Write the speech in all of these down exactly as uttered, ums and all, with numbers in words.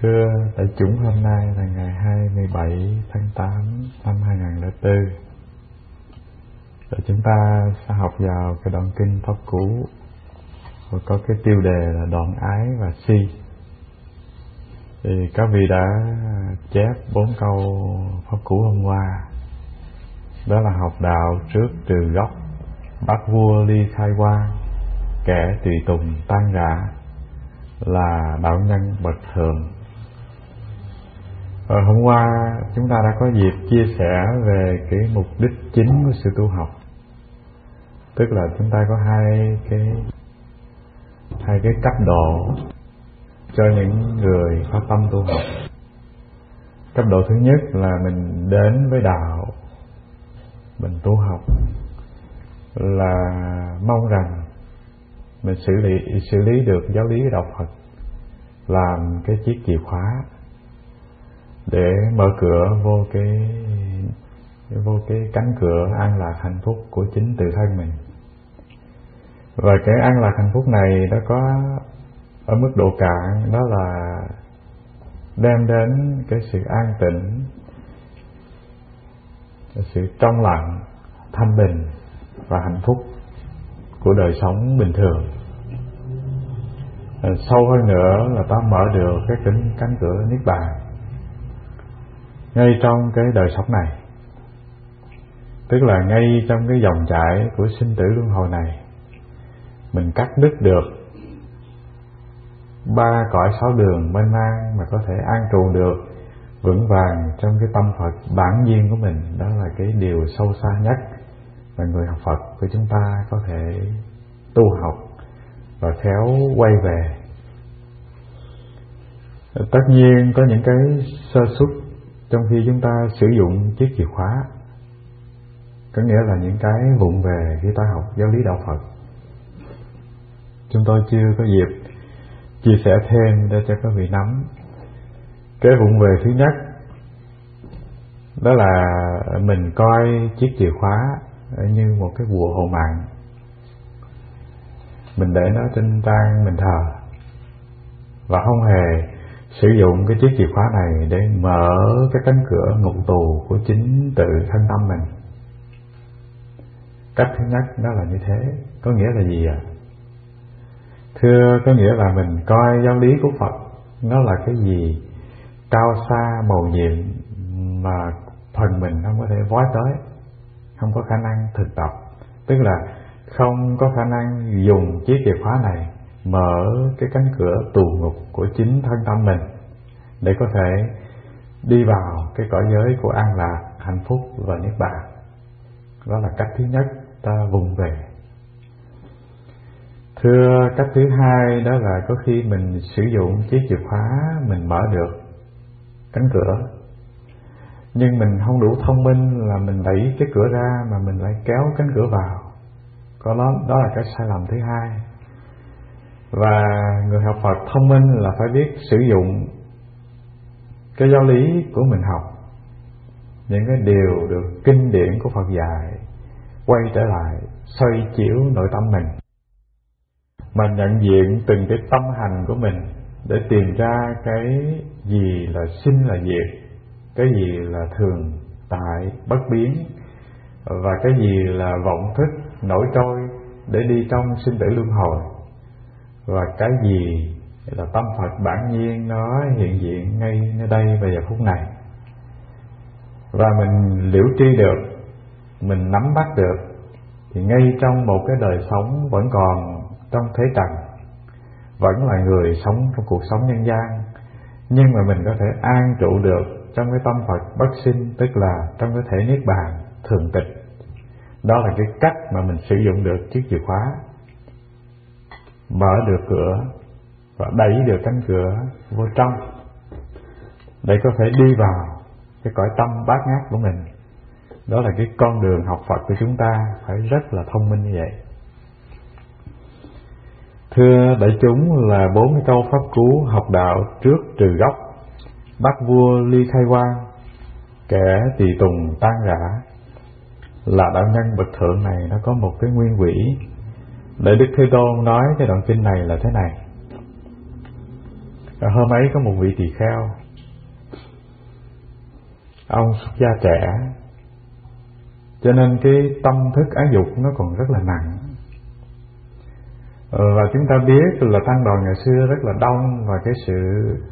Thưa đại chúng, hôm nay là ngày hai mươi bảy tháng tám năm hai nghìn không trăm lẻ bốn. Rồi chúng ta sẽ học vào cái đoạn kinh Pháp Cú, và có cái tiêu đề là đoạn ái và si. Thì các vị đã chép bốn câu Pháp Cú hôm qua. Đó là học đạo trước trừ gốc, bắt vua ly khai quang, kẻ tùy tùng tan rã, là đạo nhân bậc thượng. Rồi hôm qua chúng ta đã có dịp chia sẻ về cái mục đích chính của sự tu học. Tức là chúng ta có hai cái hai cái cấp độ cho những người có tâm tu học. Cấp độ thứ nhất là mình đến với đạo, mình tu học là mong rằng mình xử lý xử lý được giáo lý đạo Phật, làm cái chiếc chìa khóa để mở cửa vô cái vô cái cánh cửa an lạc hạnh phúc của chính tự thân mình. Và cái an lạc hạnh phúc này nó có ở mức độ cạn, đó là đem đến cái sự an tĩnh, sự trong lặng, thanh bình và hạnh phúc của đời sống bình thường. Sâu hơn nữa là ta mở được cái cánh, cánh cửa niết bàn ngay trong cái đời sống này. Tức là ngay trong cái dòng chảy của sinh tử luân hồi này, mình cắt đứt được ba cõi sáu đường mênh mang mà có thể an trụ được vững vàng trong cái tâm Phật bản nhiên của mình. Đó là cái điều sâu xa nhất mà người học Phật của chúng ta có thể tu học và khéo quay về. Tất nhiên có những cái sơ suất trong khi chúng ta sử dụng chiếc chìa khóa, có nghĩa là những cái vụng về khi ta học giáo lý đạo Phật. Chúng tôi chưa có dịp chia sẻ thêm để cho các vị nắm. Cái vụng về thứ nhất đó là mình coi chiếc chìa khóa như một cái bùa hộ mạng, mình để nó trên trang mình thờ và không hề sử dụng cái chiếc chìa khóa này để mở cái cánh cửa ngục tù của chính tự thân tâm mình. Cách thứ nhất đó là như thế. Có nghĩa là gì ạ? À? Thưa, có nghĩa là mình coi giáo lý của Phật nó là cái gì cao xa mầu nhiệm mà phần mình không có thể vói tới, không có khả năng thực tập. Tức là không có khả năng dùng chiếc chìa khóa này mở cái cánh cửa tù ngục của chính thân tâm mình để có thể đi vào cái cõi giới của an lạc, hạnh phúc và niết bàn. Đó là cách thứ nhất, ta vùng về. Thưa, cách thứ hai đó là có khi mình sử dụng chiếc chìa khóa mình mở được cánh cửa, nhưng mình không đủ thông minh là mình đẩy cái cửa ra mà mình lại kéo cánh cửa vào. Có đó, đó là cái sai lầm thứ hai. Và người học Phật thông minh là phải biết sử dụng cái giáo lý của mình học, những cái điều được kinh điển của Phật dạy, quay trở lại xoay chiếu nội tâm mình, mà nhận diện từng cái tâm hành của mình để tìm ra cái gì là sinh là diệt, cái gì là thường tại bất biến, và cái gì là vọng thức nổi trôi để đi trong sinh tử luân hồi, và cái gì là tâm Phật bản nhiên nó hiện diện ngay nơi đây và giờ phút này. Và mình liễu tri được, mình nắm bắt được, thì ngay trong một cái đời sống vẫn còn trong thế trần, vẫn là người sống trong cuộc sống nhân gian, nhưng mà mình có thể an trụ được trong cái tâm Phật bất sinh, tức là trong cái thể niết bàn thường tịch. Đó là cái cách mà mình sử dụng được chiếc chìa khóa, mở được cửa và đẩy được cánh cửa vô trong để có thể đi vào cái cõi tâm bát ngát của mình. Đó là cái con đường học Phật của chúng ta phải rất là thông minh như vậy. Thưa đại chúng, là bốn cái câu Pháp Cú học đạo trước trừ gốc, bắt vua ly khai quang, kẻ tùy tùng tan rã, là đạo nhân bậc thượng này nó có một cái nguyên quỹ. Để Đức Thế Tôn nói cái đoạn kinh này là thế này: Hôm ấy có một vị tỳ kheo, ông xuất gia trẻ, cho nên cái tâm thức ái dục nó còn rất là nặng. Và chúng ta biết là tăng đoàn ngày xưa rất là đông, và cái sự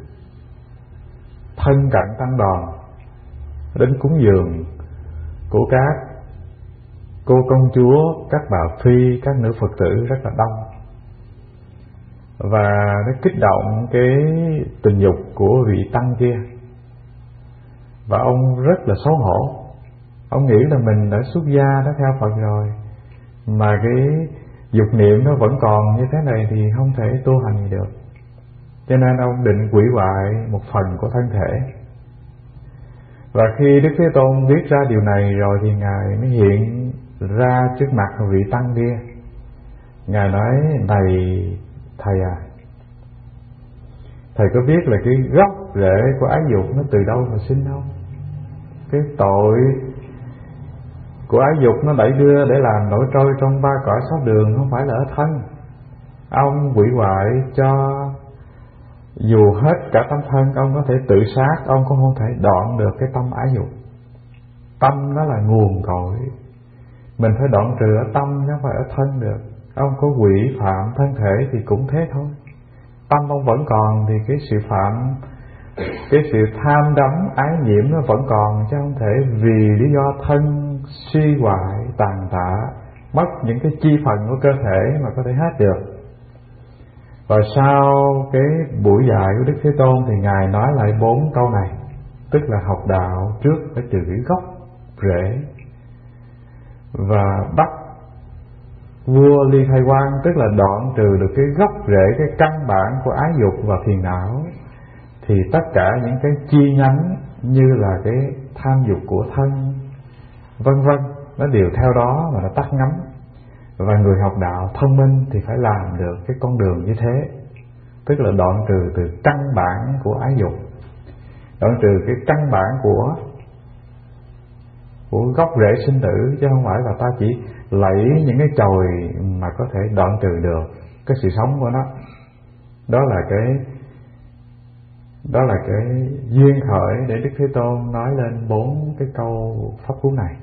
thân cận tăng đoàn đến cúng dường của các cô công chúa, các bà phi, các nữ Phật tử rất là đông, và nó kích động cái tình dục của vị tăng kia. Và ông rất là xấu hổ. Ông nghĩ là mình đã xuất gia, đã theo Phật rồi, mà cái dục niệm nó vẫn còn như thế này thì không thể tu hành gì được. Cho nên ông định hủy hoại một phần của thân thể. Và khi Đức Thế Tôn biết ra điều này rồi thì Ngài mới hiện ra trước mặt vị tăng kia. Ngài nói: này thầy à, thầy có biết là cái gốc rễ của ái dục nó từ đâu mà sinh không? Cái tội của ái dục nó đẩy đưa để làm nổi trôi trong ba cõi sáu đường, không phải là ở thân. Ông hủy hoại cho dù hết cả tâm thân, ông có thể tự sát, ông cũng không thể đoạn được cái tâm ái dục. Tâm nó là nguồn cội, mình phải đoạn trừ ở tâm chứ không phải ở thân được. Ông có quỷ phạm thân thể thì cũng thế thôi. Tâm ông vẫn còn thì cái sự phạm, cái sự tham đắm ái nhiễm nó vẫn còn, chứ không thể vì lý do thân suy hoại, tàn tạ, mất những cái chi phần của cơ thể mà có thể hết được. Và sau cái buổi dạy của Đức Thế Tôn thì Ngài nói lại bốn câu này, tức là học đạo trước phải trừ cái gốc rễ, và bắt vua ly khai quan, tức là đoạn trừ được cái gốc rễ, cái căn bản của ái dục và phiền não, thì tất cả những cái chi nhánh như là cái tham dục của thân vân vân nó đều theo đó mà nó tắt ngấm. Và người học đạo thông minh thì phải làm được cái con đường như thế, tức là đoạn trừ từ căn bản của ái dục, đoạn trừ cái căn bản của của gốc rễ sinh tử, chứ không phải là ta chỉ lẫy những cái chồi mà có thể đoạn trừ được cái sự sống của nó. Đó là cái đó là cái duyên khởi để Đức Thế Tôn nói lên bốn cái câu pháp cú này.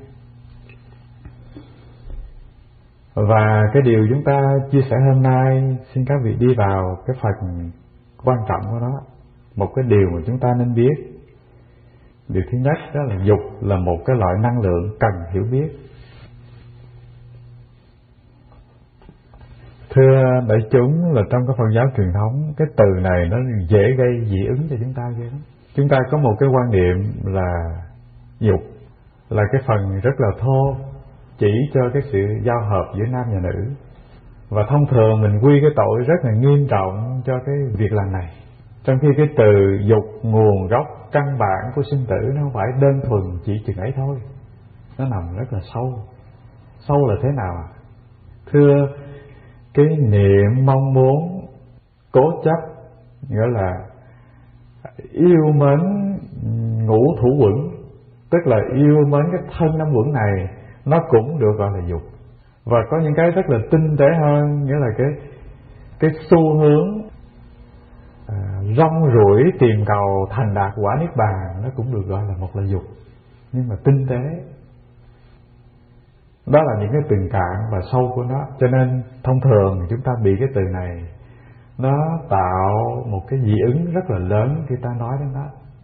Và cái điều chúng ta chia sẻ hôm nay, xin các vị đi vào cái phần quan trọng của nó. Một cái điều mà chúng ta nên biết. Điều thứ nhất đó là dục là một cái loại năng lượng cần hiểu biết. Thưa đại chúng, là trong cái Phật giáo truyền thống, cái từ này nó dễ gây dị ứng cho chúng ta ghê lắm. Chúng ta có một cái quan niệm là dục là cái phần rất là thô, chỉ cho cái sự giao hợp giữa nam và nữ. Và thông thường mình quy cái tội rất là nghiêm trọng cho cái việc làm này. Trong khi cái từ dục nguồn gốc căn bản của sinh tử nó không phải đơn thuần chỉ chừng ấy thôi, nó nằm rất là sâu. Sâu là thế nào? Thưa, cái niệm mong muốn cố chấp, nghĩa là yêu mến ngũ thủ quẩn, tức là yêu mến cái thân năm quẩn này, nó cũng được gọi là dục. Và có những cái rất là tinh tế hơn, nghĩa là cái cái xu hướng à, rong ruổi tìm cầu thành đạt quả niết bàn, nó cũng được gọi là một là dục, nhưng mà tinh tế. Đó là những cái từng cạn và sâu của nó. Cho nên thông thường chúng ta bị cái từ này, nó tạo một cái dị ứng rất là lớn khi ta nói đến nó.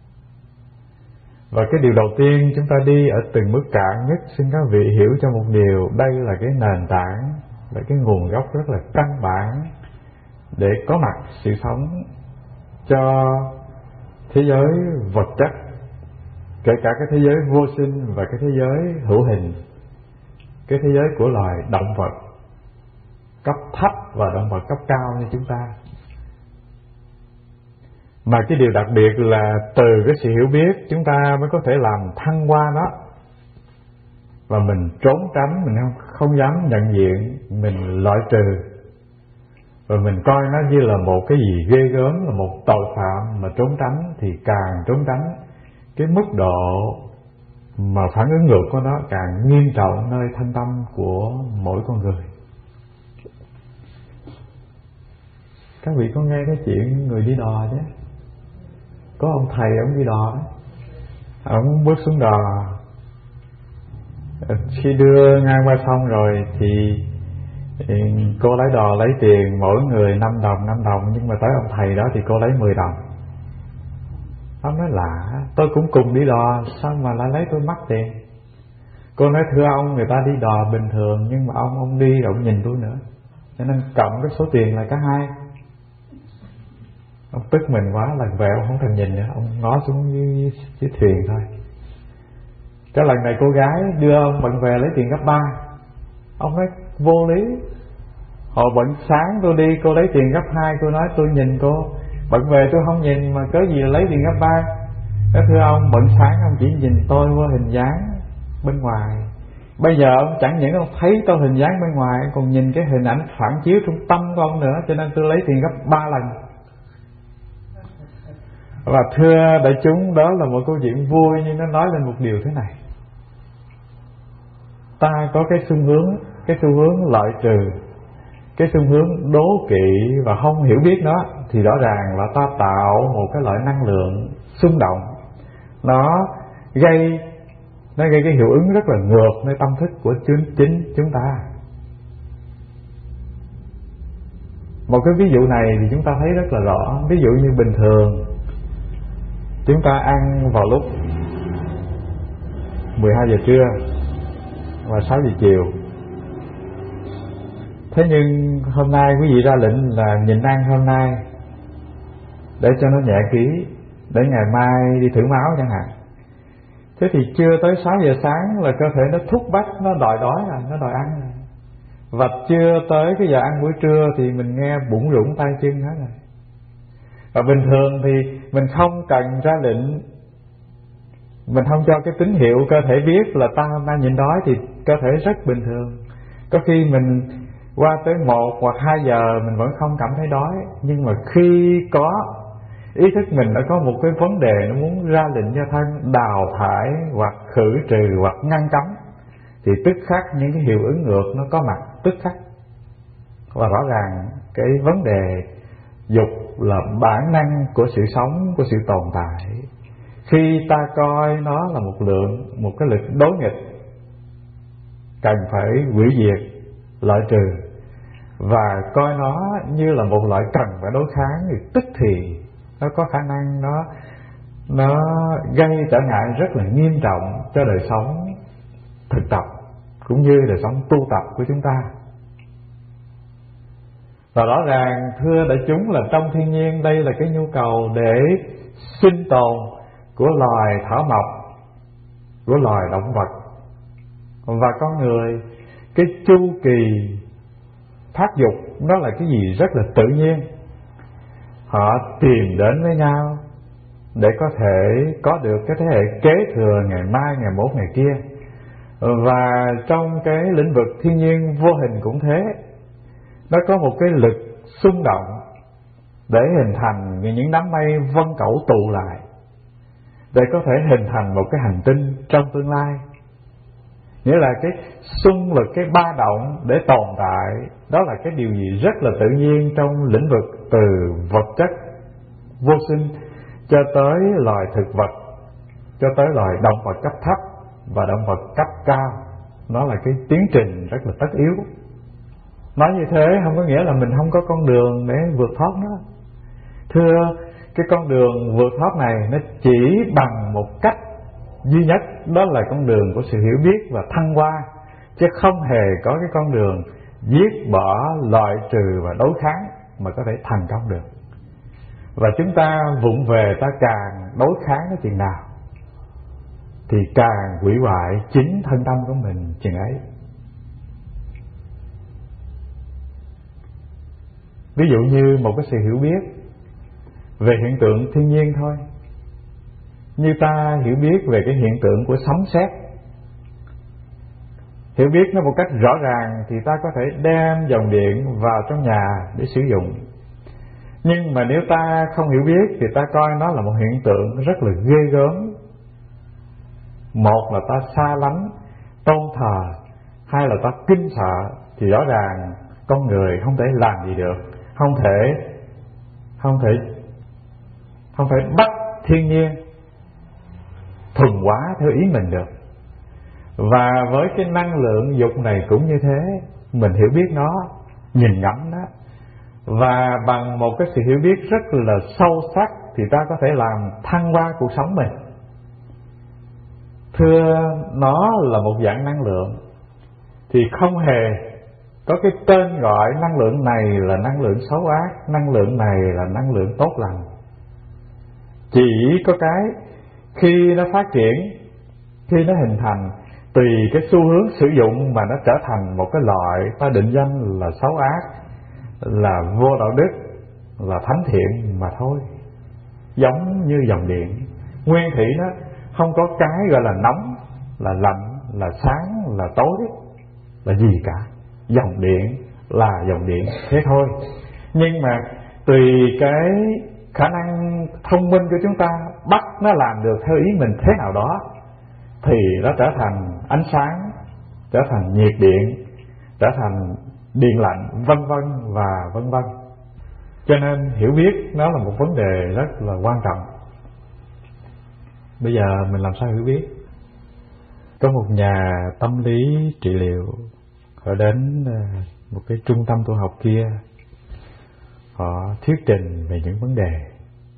Và cái điều đầu tiên chúng ta đi ở từng mức cạn nhất, xin các vị hiểu cho một điều, đây là cái nền tảng, là cái nguồn gốc rất là căn bản để có mặt sự sống cho thế giới vật chất, kể cả cái thế giới vô sinh và cái thế giới hữu hình, cái thế giới của loài động vật cấp thấp và động vật cấp cao như chúng ta. Mà cái điều đặc biệt là từ cái sự hiểu biết chúng ta mới có thể làm thăng hoa nó. Và mình trốn tránh, mình không, không dám nhận diện, mình loại trừ. Và mình coi nó như là một cái gì ghê gớm, là một tội phạm mà trốn tránh, thì càng trốn tránh, cái mức độ mà phản ứng ngược của nó càng nghiêm trọng nơi thân tâm của mỗi con người. Các vị có nghe cái chuyện người đi đò chứ? Có ông thầy ông đi đò đó, ông bước xuống đò, khi đưa ngang qua sông rồi thì, thì cô lái đò lấy tiền mỗi người năm đồng năm đồng, nhưng mà tới ông thầy đó thì cô lấy mười đồng. Ông nói lạ, tôi cũng cùng đi đò sao mà lại lấy tôi mắc tiền. Cô nói thưa ông, người ta đi đò bình thường, nhưng mà ông ông đi rồi ông nhìn tôi nữa, cho nên cộng cái số tiền là cả hai. Ông tức mình quá, lần về ông không thèm nhìn nữa, ông ngó xuống dưới, dưới thuyền thôi. Cái lần này cô gái đưa ông bận về lấy tiền gấp ba. Ông nói vô lý, hồi bận sáng tôi đi cô lấy tiền gấp hai. Cô nói tôi nhìn cô, bận về tôi không nhìn mà cớ gì là lấy tiền gấp ba. Nói thưa ông, bận sáng ông chỉ nhìn tôi qua hình dáng bên ngoài, bây giờ ông chẳng những ông thấy tôi hình dáng bên ngoài, còn nhìn cái hình ảnh phản chiếu trong tâm của ông nữa, cho nên tôi lấy tiền gấp ba lần. Và thưa đại chúng, đó là một câu chuyện vui, nhưng nó nói lên một điều thế này: ta có cái xu hướng, cái xu hướng loại trừ, cái xu hướng đố kỵ và không hiểu biết nó, thì rõ ràng là ta tạo một cái loại năng lượng xung động, nó gây nó gây cái hiệu ứng rất là ngược nơi tâm thức của chính, chính chúng ta. Một cái ví dụ này thì chúng ta thấy rất là rõ. Ví dụ như bình thường chúng ta ăn vào lúc mười hai giờ trưa và sáu giờ chiều. Thế nhưng hôm nay quý vị ra lệnh là nhịn ăn hôm nay để cho nó nhẹ ký, để ngày mai đi thử máu chẳng hạn. Thế thì chưa tới sáu giờ sáng là cơ thể nó thúc bách, nó đòi đói rồi, nó đòi ăn rồi. Và chưa tới cái giờ ăn buổi trưa thì mình nghe bủn rủn tay chân hết rồi. Và bình thường thì mình không cần ra lệnh, mình không cho cái tín hiệu cơ thể biết là ta hôm nay nhịn đói, thì cơ thể rất bình thường. Có khi mình qua tới một hoặc hai giờ mình vẫn không cảm thấy đói, nhưng mà khi có ý thức mình đã có một cái vấn đề nó muốn ra lệnh cho thân đào thải hoặc khử trừ hoặc ngăn cấm, thì tức khắc những cái hiệu ứng ngược nó có mặt tức khắc. Và rõ ràng cái vấn đề dục là bản năng của sự sống, của sự tồn tại. Khi ta coi nó là một lượng, một cái lực đối nghịch cần phải hủy diệt, loại trừ, và coi nó như là một loại cần phải đối kháng, thì tức thì nó có khả năng nó nó gây trở ngại rất là nghiêm trọng cho đời sống thực tập cũng như đời sống tu tập của chúng ta. Và rõ ràng thưa đại chúng là trong thiên nhiên đây là cái nhu cầu để sinh tồn của loài thảo mộc, của loài động vật và con người. Cái chu kỳ phát dục nó là cái gì rất là tự nhiên. Họ tìm đến với nhau để có thể có được cái thế hệ kế thừa ngày mai, ngày mốt, ngày kia. Và trong cái lĩnh vực thiên nhiên vô hình cũng thế, nó có một cái lực xung động để hình thành những đám mây vân cẩu tụ lại, để có thể hình thành một cái hành tinh trong tương lai. Nghĩa là cái xung lực, cái ba động để tồn tại, đó là cái điều gì rất là tự nhiên trong lĩnh vực từ vật chất vô sinh cho tới loài thực vật, cho tới loài động vật cấp thấp và động vật cấp cao. Nó là cái tiến trình rất là tất yếu. Nói như thế không có nghĩa là mình không có con đường để vượt thoát nó. Thưa, cái con đường vượt thoát này nó chỉ bằng một cách duy nhất, đó là con đường của sự hiểu biết và thăng hoa, chứ không hề có cái con đường giết bỏ, loại trừ và đối kháng mà có thể thành công được. Và chúng ta vụng về, ta càng đối kháng cái chuyện nào thì càng hủy hoại chính thân tâm của mình chừng ấy. Ví dụ như một cái sự hiểu biết về hiện tượng thiên nhiên thôi. Như ta hiểu biết về cái hiện tượng của sấm sét, hiểu biết nó một cách rõ ràng thì ta có thể đem dòng điện vào trong nhà để sử dụng. Nhưng mà nếu ta không hiểu biết thì ta coi nó là một hiện tượng rất là ghê gớm. Một là ta xa lánh, tôn thờ, hai là ta kinh sợ, thì rõ ràng con người không thể làm gì được, không thể không thể không thể bắt thiên nhiên thuần hóa theo ý mình được. Và với cái năng lượng dục này cũng như thế, mình hiểu biết nó, nhìn ngắm nó, và bằng một cái sự hiểu biết rất là sâu sắc thì ta có thể làm thăng hoa cuộc sống mình. Thưa, nó là một dạng năng lượng, thì không hề có cái tên gọi năng lượng này là năng lượng xấu ác, năng lượng này là năng lượng tốt lành. Chỉ có cái khi nó phát triển, khi nó hình thành, tùy cái xu hướng sử dụng mà nó trở thành một cái loại ta định danh là xấu ác, là vô đạo đức, là thánh thiện mà thôi. Giống như dòng điện, nguyên thủy nó không có cái gọi là nóng, là lạnh, là sáng, là tối, là gì cả. Dòng điện là dòng điện thế thôi. Nhưng mà tùy cái khả năng thông minh của chúng ta bắt nó làm được theo ý mình thế nào đó, thì nó trở thành ánh sáng, trở thành nhiệt điện, trở thành điện lạnh, vân vân và vân vân. Cho nên hiểu biết nó là một vấn đề rất là quan trọng. Bây giờ mình làm sao hiểu biết? Có một nhà tâm lý trị liệu, họ đến một cái trung tâm tu học kia, họ thuyết trình về những vấn đề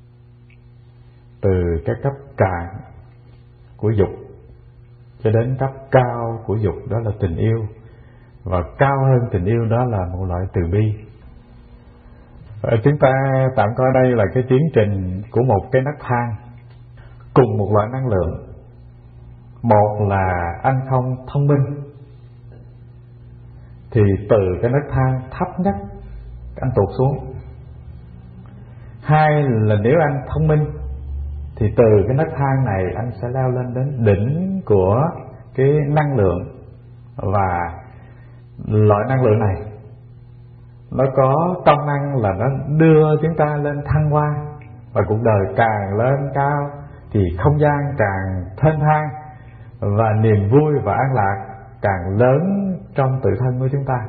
từ cái cấp cạn của dục cho đến cấp cao của dục, đó là tình yêu, và cao hơn tình yêu đó là một loại từ bi. Và chúng ta tạm coi đây là cái tiến trình của một cái nấc thang cùng một loại năng lượng. Một là anh không thông minh, thì từ cái nấc thang thấp nhất anh tụt xuống. Hai là nếu anh thông minh thì từ cái nấc thang này anh sẽ leo lên đến đỉnh của cái năng lượng. Và loại năng lượng này nó có công năng là nó đưa chúng ta lên thăng hoa, và cuộc đời càng lên cao thì không gian càng thênh thang, và niềm vui và an lạc càng lớn trong tự thân của chúng ta.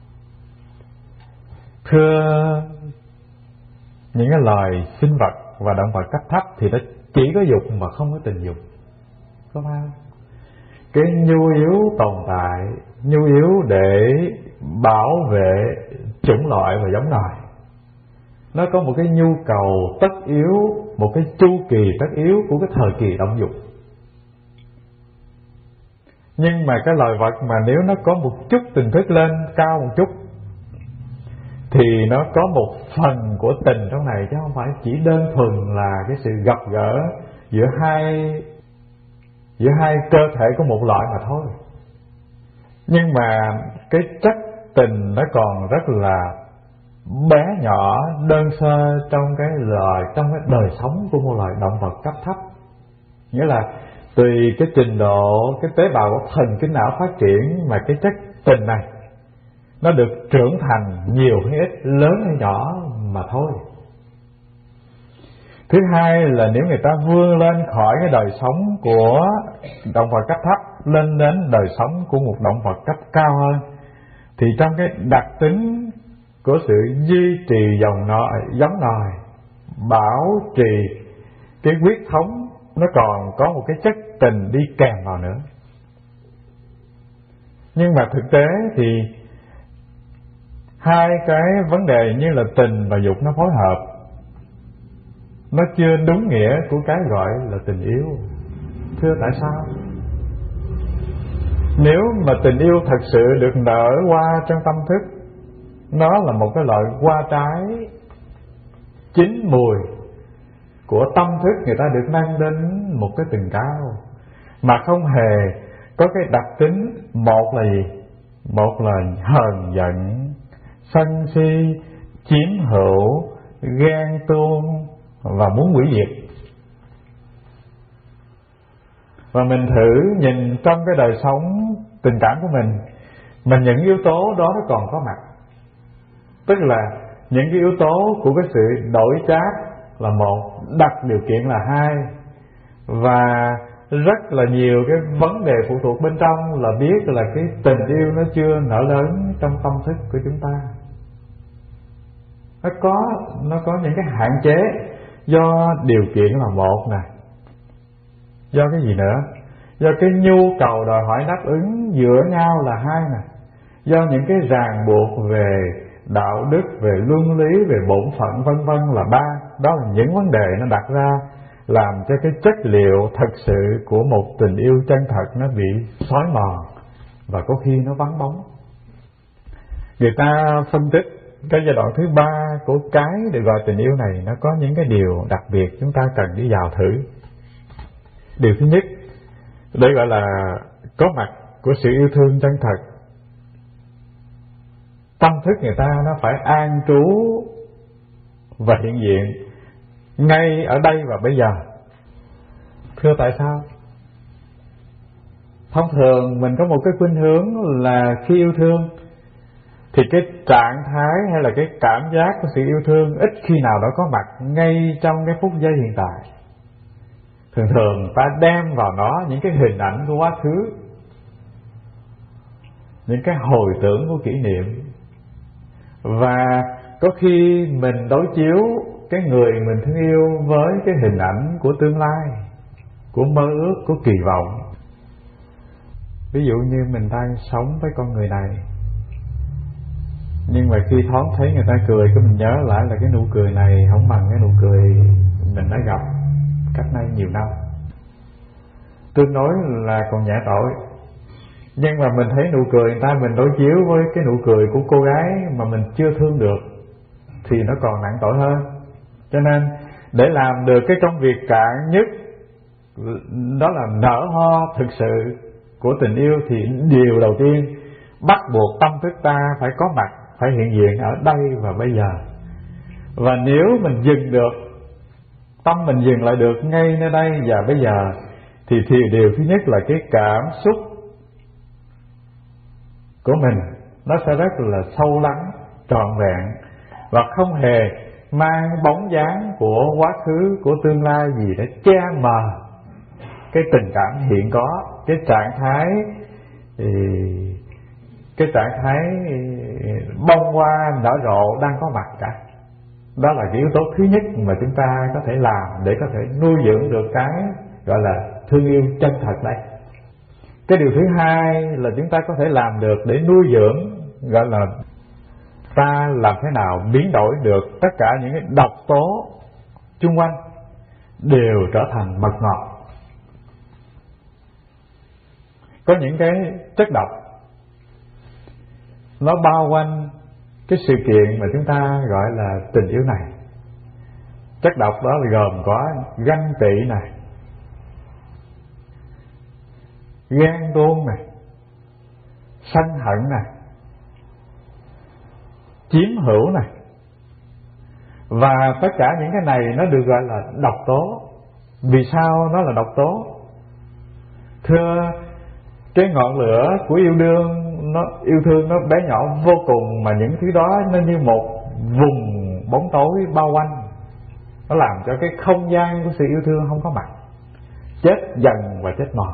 Thưa, những cái loài sinh vật và động vật cấp thấp thì nó chỉ có dục mà không có tình dục, có phải không? Cái nhu yếu tồn tại, nhu yếu để bảo vệ chủng loại và giống loài, nó có một cái nhu cầu tất yếu, một cái chu kỳ tất yếu của cái thời kỳ động dục. Nhưng mà cái loài vật mà nếu nó có một chút tình thức lên cao một chút thì nó có một phần của tình trong này, chứ không phải chỉ đơn thuần là cái sự gặp gỡ giữa hai giữa hai cơ thể của một loại mà thôi. Nhưng mà cái chất tình nó còn rất là bé nhỏ, đơn sơ trong cái loài, trong cái đời sống của một loài động vật cấp thấp. Nghĩa là tùy cái trình độ, cái tế bào của thần kinh não phát triển mà cái chất tình này nó được trưởng thành nhiều hay ít, lớn hay nhỏ mà thôi. Thứ hai là nếu người ta vươn lên khỏi cái đời sống của động vật cấp thấp lên đến đời sống của một động vật cấp cao hơn, thì trong cái đặc tính của sự duy trì dòng nòi, giống nòi, bảo trì cái huyết thống, nó còn có một cái chất tình đi kèm vào nữa. Nhưng mà thực tế thì hai cái vấn đề như là tình và dục nó phối hợp, nó chưa đúng nghĩa của cái gọi là tình yêu. Thưa, tại sao? Nếu mà tình yêu thật sự được nở hoa trong tâm thức, nó là một cái loại hoa trái chín mùi của tâm thức người ta được nâng đến một cái tầng cao, mà không hề có cái đặc tính một là gì? Một là hờn giận, sân si, chiếm hữu, ghen tuông và muốn hủy diệt. Và mình thử nhìn trong cái đời sống tình cảm của mình, mà những yếu tố đó nó còn có mặt. Tức là những cái yếu tố của cái sự đổi chác là một, đặt điều kiện là hai, và rất là nhiều cái vấn đề phụ thuộc bên trong là biết là cái tình yêu nó chưa nở lớn trong tâm thức của chúng ta. Nó có, nó có những cái hạn chế Do điều kiện là một nè. Do cái gì nữa? Do cái nhu cầu đòi hỏi đáp ứng giữa nhau là hai nè. Do những cái ràng buộc về đạo đức, về luân lý, về bổn phận vân vân là ba. Đó là những vấn đề nó đặt ra, làm cho cái chất liệu thật sự của một tình yêu chân thật nó bị xói mòn và có khi nó vắng bóng. Người ta phân tích cái giai đoạn thứ ba của cái được gọi tình yêu này, nó có những cái điều đặc biệt chúng ta cần đi vào thử. Điều thứ nhất, đây gọi là có mặt của sự yêu thương chân thật. Tâm thức người ta nó phải an trú và hiện diện ngay ở đây và bây giờ. Thưa tại sao? Thông thường mình có một cái khuynh hướng là khi yêu thương thì cái trạng thái hay là cái cảm giác của sự yêu thương ít khi nào đó có mặt ngay trong cái phút giây hiện tại. Thường thường ta đem vào nó những cái hình ảnh của quá khứ, những cái hồi tưởng của kỷ niệm, và có khi mình đối chiếu cái người mình thương yêu với cái hình ảnh của tương lai, của mơ ước, của kỳ vọng. Ví dụ như mình đang sống với con người này, nhưng mà khi thoáng thấy người ta cười, cái mình nhớ lại là cái nụ cười này không bằng cái nụ cười mình đã gặp cách nay nhiều năm. Tương đối là còn nhẹ tội, nhưng mà mình thấy nụ cười người ta, mình đối chiếu với cái nụ cười của cô gái mà mình chưa thương được thì nó còn nặng tội hơn. Cho nên để làm được cái công việc cạn nhất, đó là nở hoa thực sự của tình yêu, thì điều đầu tiên bắt buộc tâm thức ta phải có mặt, phải hiện diện ở đây và bây giờ. Và nếu mình dừng được, tâm mình dừng lại được ngay nơi đây và bây giờ, thì, thì điều thứ nhất là cái cảm xúc của mình nó sẽ rất là sâu lắng, trọn vẹn, và không hề mang bóng dáng của quá khứ, của tương lai gì để che mờ cái tình cảm hiện có, cái trạng thái cái trạng thái bông hoa nở rộ đang có mặt cả. Đó là cái yếu tố thứ nhất mà chúng ta có thể làm để có thể nuôi dưỡng được cái gọi là thương yêu chân thật đây. Cái điều thứ hai là chúng ta có thể làm được để nuôi dưỡng, gọi là ta làm thế nào biến đổi được tất cả những cái độc tố chung quanh đều trở thành mật ngọt. Có những cái chất độc nó bao quanh cái sự kiện mà chúng ta gọi là tình yêu này. Chất độc đó là gồm có ganh tị này, ghen tuông này, sân hận này, chiếm hữu này. Và tất cả những cái này nó được gọi là độc tố. Vì sao nó là độc tố? Thưa, cái ngọn lửa của yêu đương, nó yêu thương nó bé nhỏ vô cùng, mà những thứ đó nó như một vùng bóng tối bao quanh, nó làm cho cái không gian của sự yêu thương không có mặt, chết dần và chết mòn.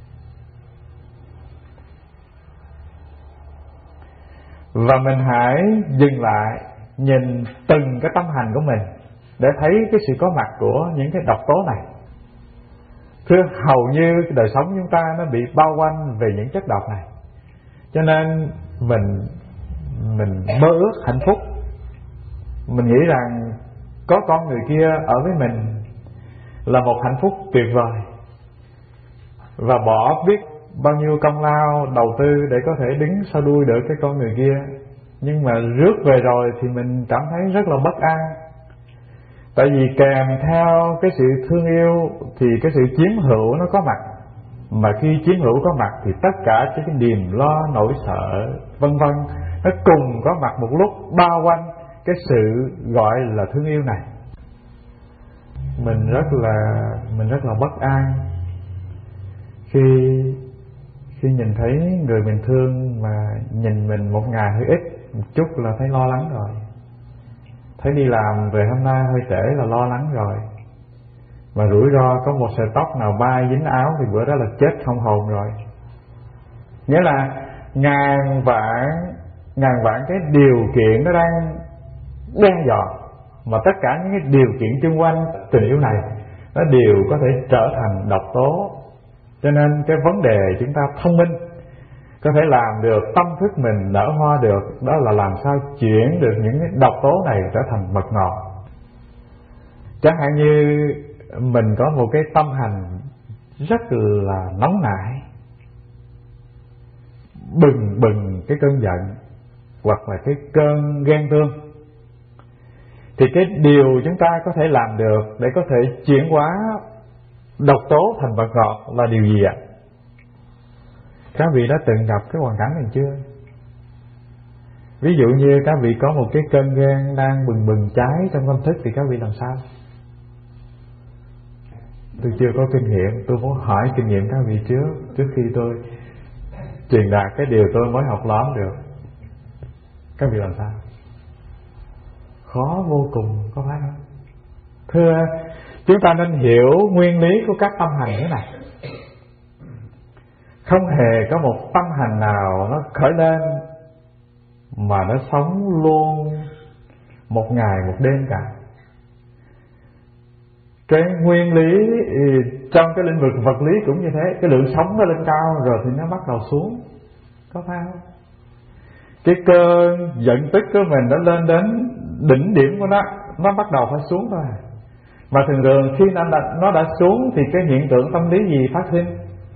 Và mình hãy dừng lại, nhìn từng cái tâm hành của mình để thấy cái sự có mặt của những cái độc tố này. Thưa, hầu như đời sống chúng ta nó bị bao quanh về những chất độc này. Cho nên mình mình mơ ước hạnh phúc, mình nghĩ rằng có con người kia ở với mình là một hạnh phúc tuyệt vời, và bỏ biết bao nhiêu công lao đầu tư để có thể đứng sau đuôi được cái con người kia. Nhưng mà rước về rồi thì mình cảm thấy rất là bất an. Tại vì kèm theo cái sự thương yêu thì cái sự chiếm hữu nó có mặt. Mà khi chiếm hữu có mặt thì tất cả những cái niềm lo, nỗi sợ vân vân nó cùng có mặt một lúc, bao quanh cái sự gọi là thương yêu này. Mình rất là mình rất là bất an khi khi nhìn thấy người mình thương mà nhìn mình một ngày hơi ít một chút là thấy lo lắng rồi. Thấy đi làm về hôm nay hơi trễ là lo lắng rồi. Mà rủi ro có một sợi tóc nào bay dính áo thì bữa đó là chết không hồn rồi. Nghĩa là ngàn vạn ngàn vạn cái điều kiện nó đang đe dọa mà tất cả những cái điều kiện xung quanh tình yêu này nó đều có thể trở thành độc tố. Cho nên cái vấn đề chúng ta thông minh có thể làm được tâm thức mình nở hoa được, đó là làm sao chuyển được những cái độc tố này trở thành mật ngọt. Chẳng hạn như mình có một cái tâm hành rất là nóng nảy, bừng bừng cái cơn giận hoặc là cái cơn ghen tương, thì cái điều chúng ta có thể làm được để có thể chuyển hóa độc tố thành mật ngọt là điều gì ạ? Các vị đã từng gặp cái hoàn cảnh này chưa? Ví dụ như các vị có một cái cơn ghen đang bừng bừng cháy trong tâm thức thì các vị làm sao? Tôi chưa có kinh nghiệm, tôi muốn hỏi kinh nghiệm các vị trước trước khi tôi truyền đạt cái điều tôi mới học lóm được. Các vị làm sao? Khó vô cùng, có phải không? Thưa, chúng ta nên hiểu nguyên lý của các tâm hành thế này. Không hề có một tâm hành nào nó khởi lên mà nó sống luôn một ngày một đêm cả. Cái nguyên lý trong cái lĩnh vực vật lý cũng như thế. Cái lượng sống nó lên cao rồi thì nó bắt đầu xuống, có phải không? Cái cơn giận tức của mình nó lên đến đỉnh điểm của nó, nó bắt đầu phải xuống thôi. Mà thường thường khi nó đã, nó đã xuống thì cái hiện tượng tâm lý gì phát sinh?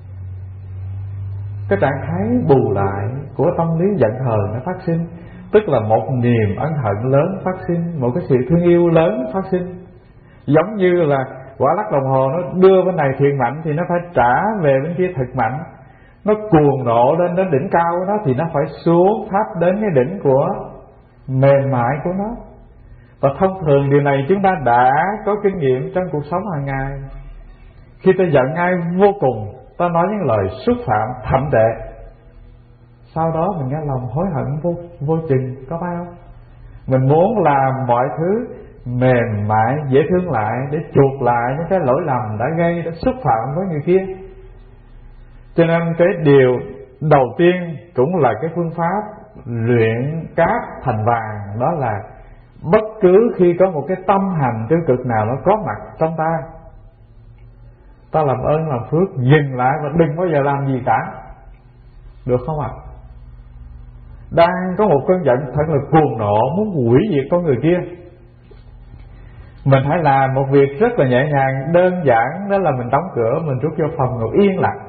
Cái trạng thái bù lại của tâm lý giận hờn nó phát sinh. Tức là một niềm ân hận lớn phát sinh, một cái sự thương yêu lớn phát sinh. Giống như là quả lắc đồng hồ nó đưa bên này thiện mạnh thì nó phải trả về bên kia thực mạnh. Nó cuồng nộ lên đến đỉnh cao của nó thì nó phải xuống tháp đến cái đỉnh của mềm mại của nó. Và thông thường điều này chúng ta đã có kinh nghiệm trong cuộc sống hàng ngày. Khi ta giận ai vô cùng, ta nói những lời xúc phạm thậm tệ, sau đó mình nghe lòng hối hận vô, vô chừng, có phải không? Mình muốn làm mọi thứ mềm mại, dễ thương lại để chuộc lại những cái lỗi lầm đã gây, đã xúc phạm với người kia. Cho nên cái điều đầu tiên cũng là cái phương pháp luyện cát thành vàng, đó là bất cứ khi có một cái tâm hành tiêu cực nào nó có mặt trong ta, ta làm ơn làm phước dừng lại và đừng bao giờ làm gì cả, được không ạ? À? Đang có một cơn giận thật là cuồng nộ muốn hủy diệt con người kia, mình hãy làm một việc rất là nhẹ nhàng, đơn giản, đó là mình đóng cửa, mình rút vô phòng ngồi yên lặng,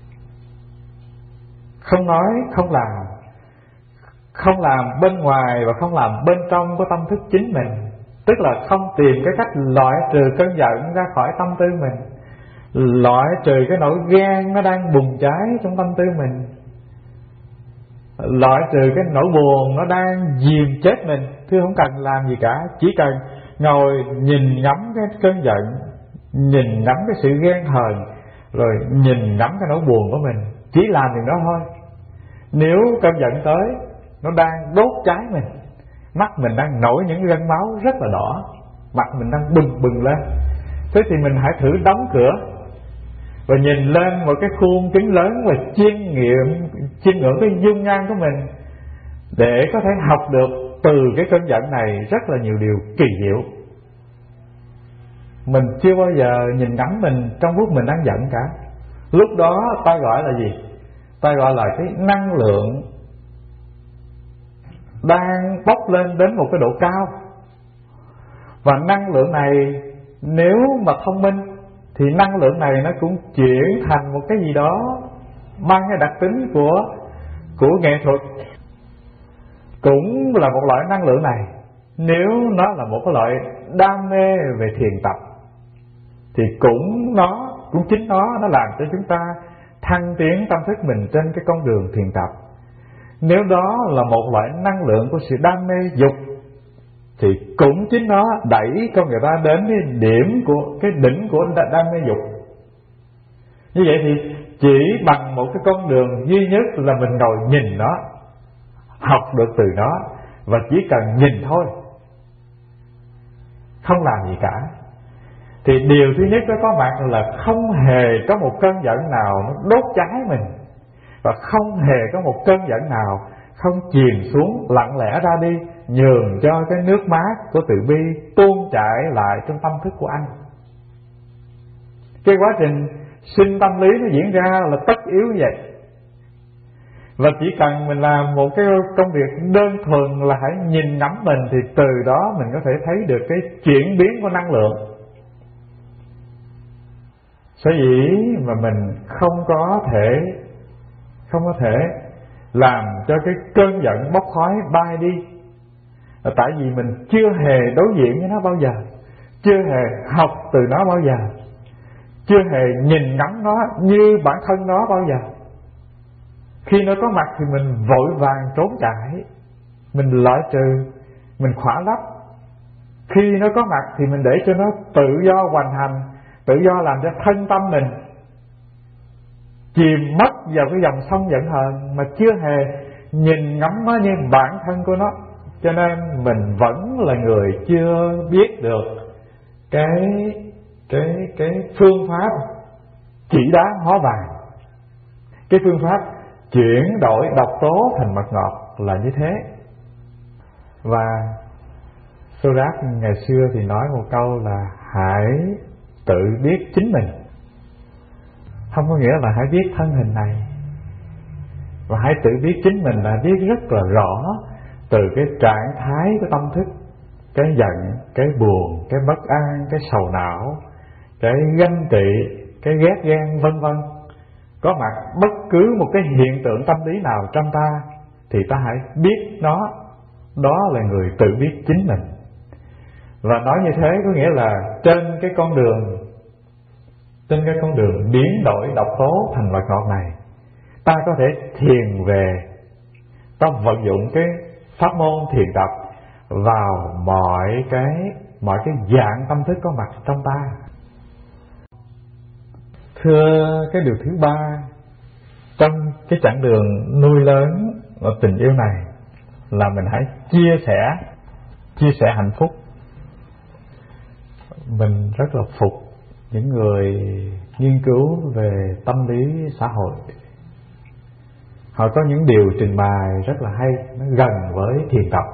không nói, không làm, không làm bên ngoài và không làm bên trong của tâm thức chính mình. Tức là không tìm cái cách loại trừ cơn giận ra khỏi tâm tư mình, loại trừ cái nỗi ghen nó đang bùng cháy trong tâm tư mình, loại trừ cái nỗi buồn nó đang dìm chết mình. Thưa, không cần làm gì cả, chỉ cần ngồi nhìn ngắm cái cơn giận, nhìn ngắm cái sự ghen hờn, rồi nhìn ngắm cái nỗi buồn của mình, chỉ làm điều đó thôi. Nếu cơn giận tới, nó đang đốt cháy mình, mắt mình đang nổi những gân máu rất là đỏ, mặt mình đang bừng bừng lên, thế thì mình hãy thử đóng cửa và nhìn lên một cái khuôn kính lớn và chiêm nghiệm, chiêm ngưỡng cái dung nhan của mình, để có thể học được từ cái cơn giận này rất là nhiều điều kỳ diệu. Mình chưa bao giờ nhìn ngắm mình trong lúc mình đang giận cả. Lúc đó ta gọi là gì? Ta gọi là cái năng lượng đang bốc lên đến một cái độ cao. Và năng lượng này nếu mà thông minh thì năng lượng này nó cũng chuyển thành một cái gì đó mang cái đặc tính của của nghệ thuật, cũng là một loại năng lượng này. Nếu nó là một cái loại đam mê về thiền tập thì cũng nó cũng chính nó nó làm cho chúng ta thăng tiến tâm thức mình trên cái con đường thiền tập. Nếu đó là một loại năng lượng của sự đam mê dục thì cũng chính nó đẩy con người ta đến cái điểm của cái đỉnh của đam mê dục. Như vậy thì chỉ bằng một cái con đường duy nhất là mình ngồi nhìn nó, học được từ nó, và chỉ cần nhìn thôi, không làm gì cả, thì điều thứ nhất nó có mặt là không hề có một cơn giận nào nó đốt cháy mình, và không hề có một cơn giận nào, không chìm xuống lặng lẽ ra đi, nhường cho cái nước mát của từ bi tuôn chảy lại trong tâm thức của anh. Cái quá trình sinh tâm lý nó diễn ra là tất yếu như vậy. Và chỉ cần mình làm một cái công việc đơn thuần là hãy nhìn ngắm mình, thì từ đó mình có thể thấy được cái chuyển biến của năng lượng. Sở dĩ mà mình không có thể Không có thể làm cho cái cơn giận bốc khói bay đi là tại vì mình chưa hề đối diện với nó bao giờ, chưa hề học từ nó bao giờ, chưa hề nhìn ngắm nó như bản thân nó bao giờ. Khi nó có mặt thì mình vội vàng trốn chạy, mình loại trừ, mình khỏa lấp. Khi nó có mặt thì mình để cho nó tự do hoành hành, tự do làm cho thân tâm mình chìm mất vào cái dòng sông giận hờn, mà chưa hề nhìn ngắm nó như bản thân của nó. Cho nên mình vẫn là người chưa biết được cái cái cái phương pháp chỉ đá hóa vàng, cái phương pháp chuyển đổi độc tố thành mật ngọt là như thế. Và Socrates ngày xưa thì nói một câu là hãy tự biết chính mình. Không có nghĩa là hãy biết thân hình này, và hãy tự biết chính mình là biết rất là rõ từ cái trạng thái của tâm thức, cái giận, cái buồn, cái bất an, cái sầu não, cái ganh tị, cái ghét ghen vân vân, có mặt bất cứ một cái hiện tượng tâm lý nào trong ta, thì ta hãy biết nó. Đó là người tự biết chính mình. Và nói như thế có nghĩa là trên cái con đường Trên cái con đường biến đổi độc tố thành mật ngọt này, ta có thể thiền về, ta vận dụng cái pháp môn thiền tập vào mọi cái mọi cái dạng tâm thức có mặt trong ta. Thưa cái điều thứ ba trong cái chặng đường nuôi lớn ở tình yêu này là mình hãy chia sẻ chia sẻ hạnh phúc. Mình rất là phục những người nghiên cứu về tâm lý xã hội. Họ có những điều trình bày rất là hay, nó gần với thiền tập.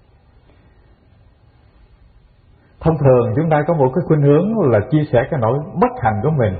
Thông thường chúng ta có một cái khuynh hướng là chia sẻ cái nỗi bất hạnh của mình.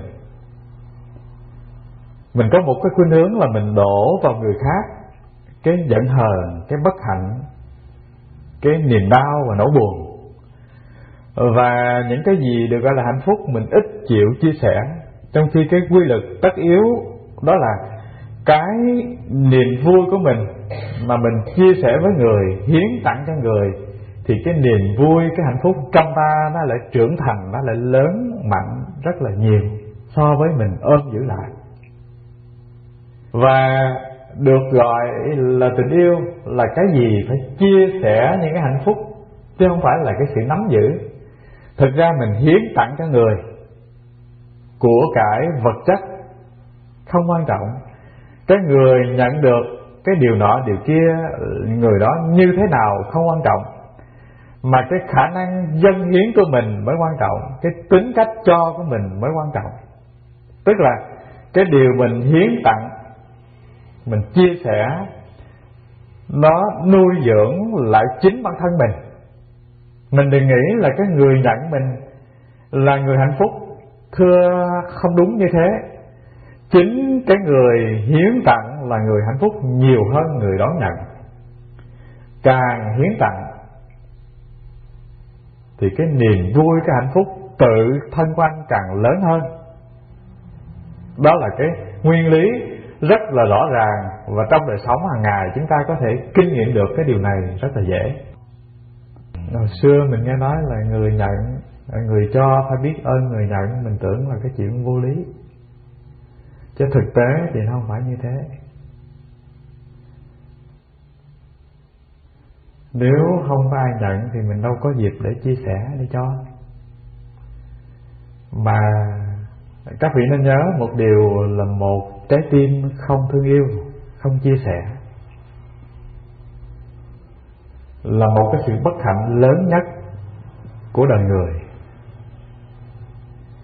Mình có một cái khuynh hướng là mình đổ vào người khác cái giận hờn, cái bất hạnh, cái niềm đau và nỗi buồn. Và những cái gì được gọi là hạnh phúc mình ít chịu chia sẻ. Trong khi cái quy luật tất yếu đó là cái niềm vui của mình mà mình chia sẻ với người, hiến tặng cho người, thì cái niềm vui, cái hạnh phúc trong ta nó lại trưởng thành, nó lại lớn mạnh rất là nhiều so với mình ôm giữ lại. Và được gọi là tình yêu là cái gì? Phải chia sẻ những cái hạnh phúc, chứ không phải là cái sự nắm giữ. Thực ra mình hiến tặng cho người của cải vật chất không quan trọng. Cái người nhận được cái điều nọ điều kia, người đó như thế nào không quan trọng, mà cái khả năng dâng hiến của mình mới quan trọng, cái tính cách cho của mình mới quan trọng. Tức là cái điều mình hiến tặng, mình chia sẻ, nó nuôi dưỡng lại chính bản thân mình. Mình đừng nghĩ là cái người nhận mình là người hạnh phúc. Thưa, không đúng như thế. Chính cái người hiến tặng là người hạnh phúc nhiều hơn người đón nhận. Càng hiến tặng thì cái niềm vui, cái hạnh phúc tự thân của anh càng lớn hơn. Đó là cái nguyên lý rất là rõ ràng, và trong đời sống hàng ngày chúng ta có thể kinh nghiệm được cái điều này rất là dễ. Hồi xưa mình nghe nói là người nhận, người cho phải biết ơn người nhận, mình tưởng là cái chuyện vô lý, chứ thực tế thì nó không phải như thế. Nếu không có ai nhận thì mình đâu có dịp để chia sẻ, để cho. Mà các vị nên nhớ một điều là một trái tim không thương yêu, không chia sẻ là một cái sự bất hạnh lớn nhất của đời người.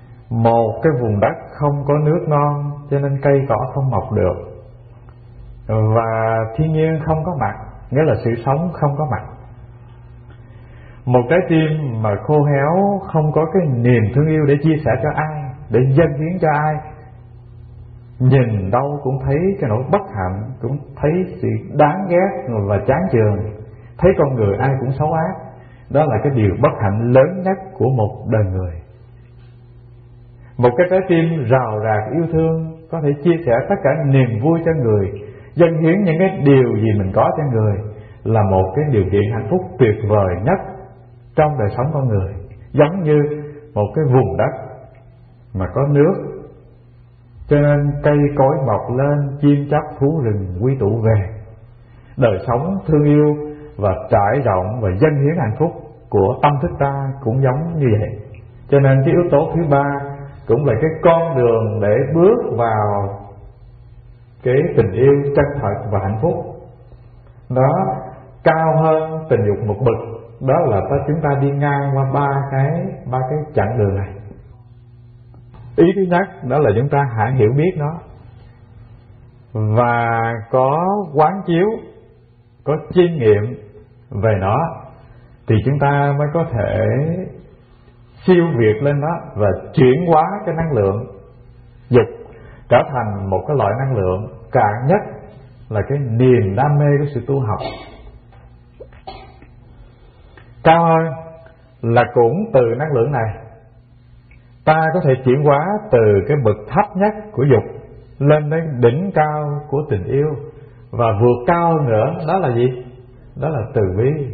Một cái vùng đất không có nước non, cho nên cây cỏ không mọc được. và thiên nhiên không có mặt, nghĩa là sự sống không có mặt. Một trái tim mà khô héo, không có cái niềm thương yêu để chia sẻ cho ai, để dâng hiến cho ai, nhìn đâu cũng thấy cái nỗi bất hạnh, cũng thấy sự đáng ghét và chán chường, thấy con người ai cũng xấu ác. Đó là cái điều bất hạnh lớn nhất của một đời người. Một cái trái tim rào rạc yêu thương có thể chia sẻ tất cả niềm vui cho người, dâng hiến những cái điều gì mình có cho người, là một cái điều kiện hạnh phúc tuyệt vời nhất trong đời sống con người. Giống như một cái vùng đất mà có nước, cho nên cây cối mọc lên, chim chóc thú rừng quy tụ về. Đời sống thương yêu và trải rộng và dâng hiến hạnh phúc của tâm thức ta cũng giống như vậy. Cho nên cái yếu tố thứ ba cũng là cái con đường để bước vào cái tình yêu chân thật và hạnh phúc. Nó cao hơn tình dục một bậc. Đó là ta chúng ta đi ngang qua ba cái ba cái chặng đường này. Ý thứ nhất đó là chúng ta hãy hiểu biết nó và có quán chiếu, có chiêm nghiệm về nó, thì chúng ta mới có thể siêu việt lên nó và chuyển hóa cái năng lượng dục trở thành một cái loại năng lượng cao nhất, là cái niềm đam mê của sự tu học. Cao hơn là cũng từ năng lượng này ta có thể chuyển hóa từ cái bậc thấp nhất của dục lên đến đỉnh cao của tình yêu, và vượt cao nữa đó là gì? Đó là từ bi.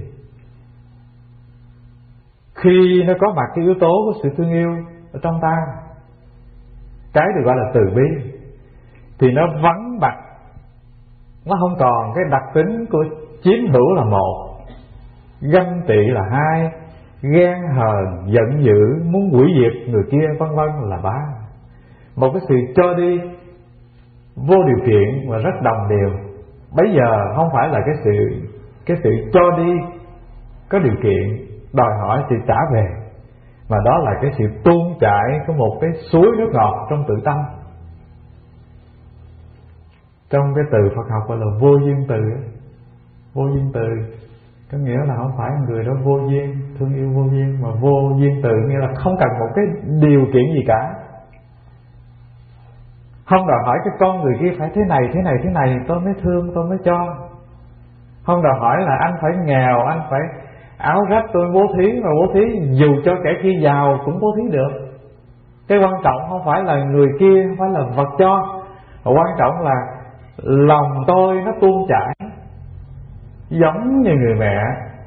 Khi nó có mặt cái yếu tố của sự thương yêu ở trong ta, cái được gọi là từ bi, thì nó vắng bặt, nó không còn cái đặc tính của chiếm hữu là một, ganh tị là hai, ghen hờn giận dữ muốn hủy diệt người kia vân vân là ba. Một cái sự cho đi vô điều kiện và rất đồng đều. Bây giờ không phải là cái sự cái sự cho đi có điều kiện đòi hỏi sự trả về, mà đó là cái sự tuôn chảy của một cái suối nước ngọt trong tự tâm. Trong cái từ Phật học gọi là vô duyên từ. Vô duyên từ có nghĩa là không phải người đó vô duyên, thương yêu vô duyên, mà vô duyên từ nghĩa là không cần một cái điều kiện gì cả. Không đòi hỏi cái con người kia phải thế này, thế này, thế này tôi mới thương, tôi mới cho. Không đòi hỏi là anh phải nghèo, anh phải áo rách tôi bố thí, mà bố thí dù cho kẻ kia giàu cũng bố thí được. Cái quan trọng không phải là người kia, không phải là vật cho, mà quan trọng là lòng tôi nó tuôn chảy. Giống như người mẹ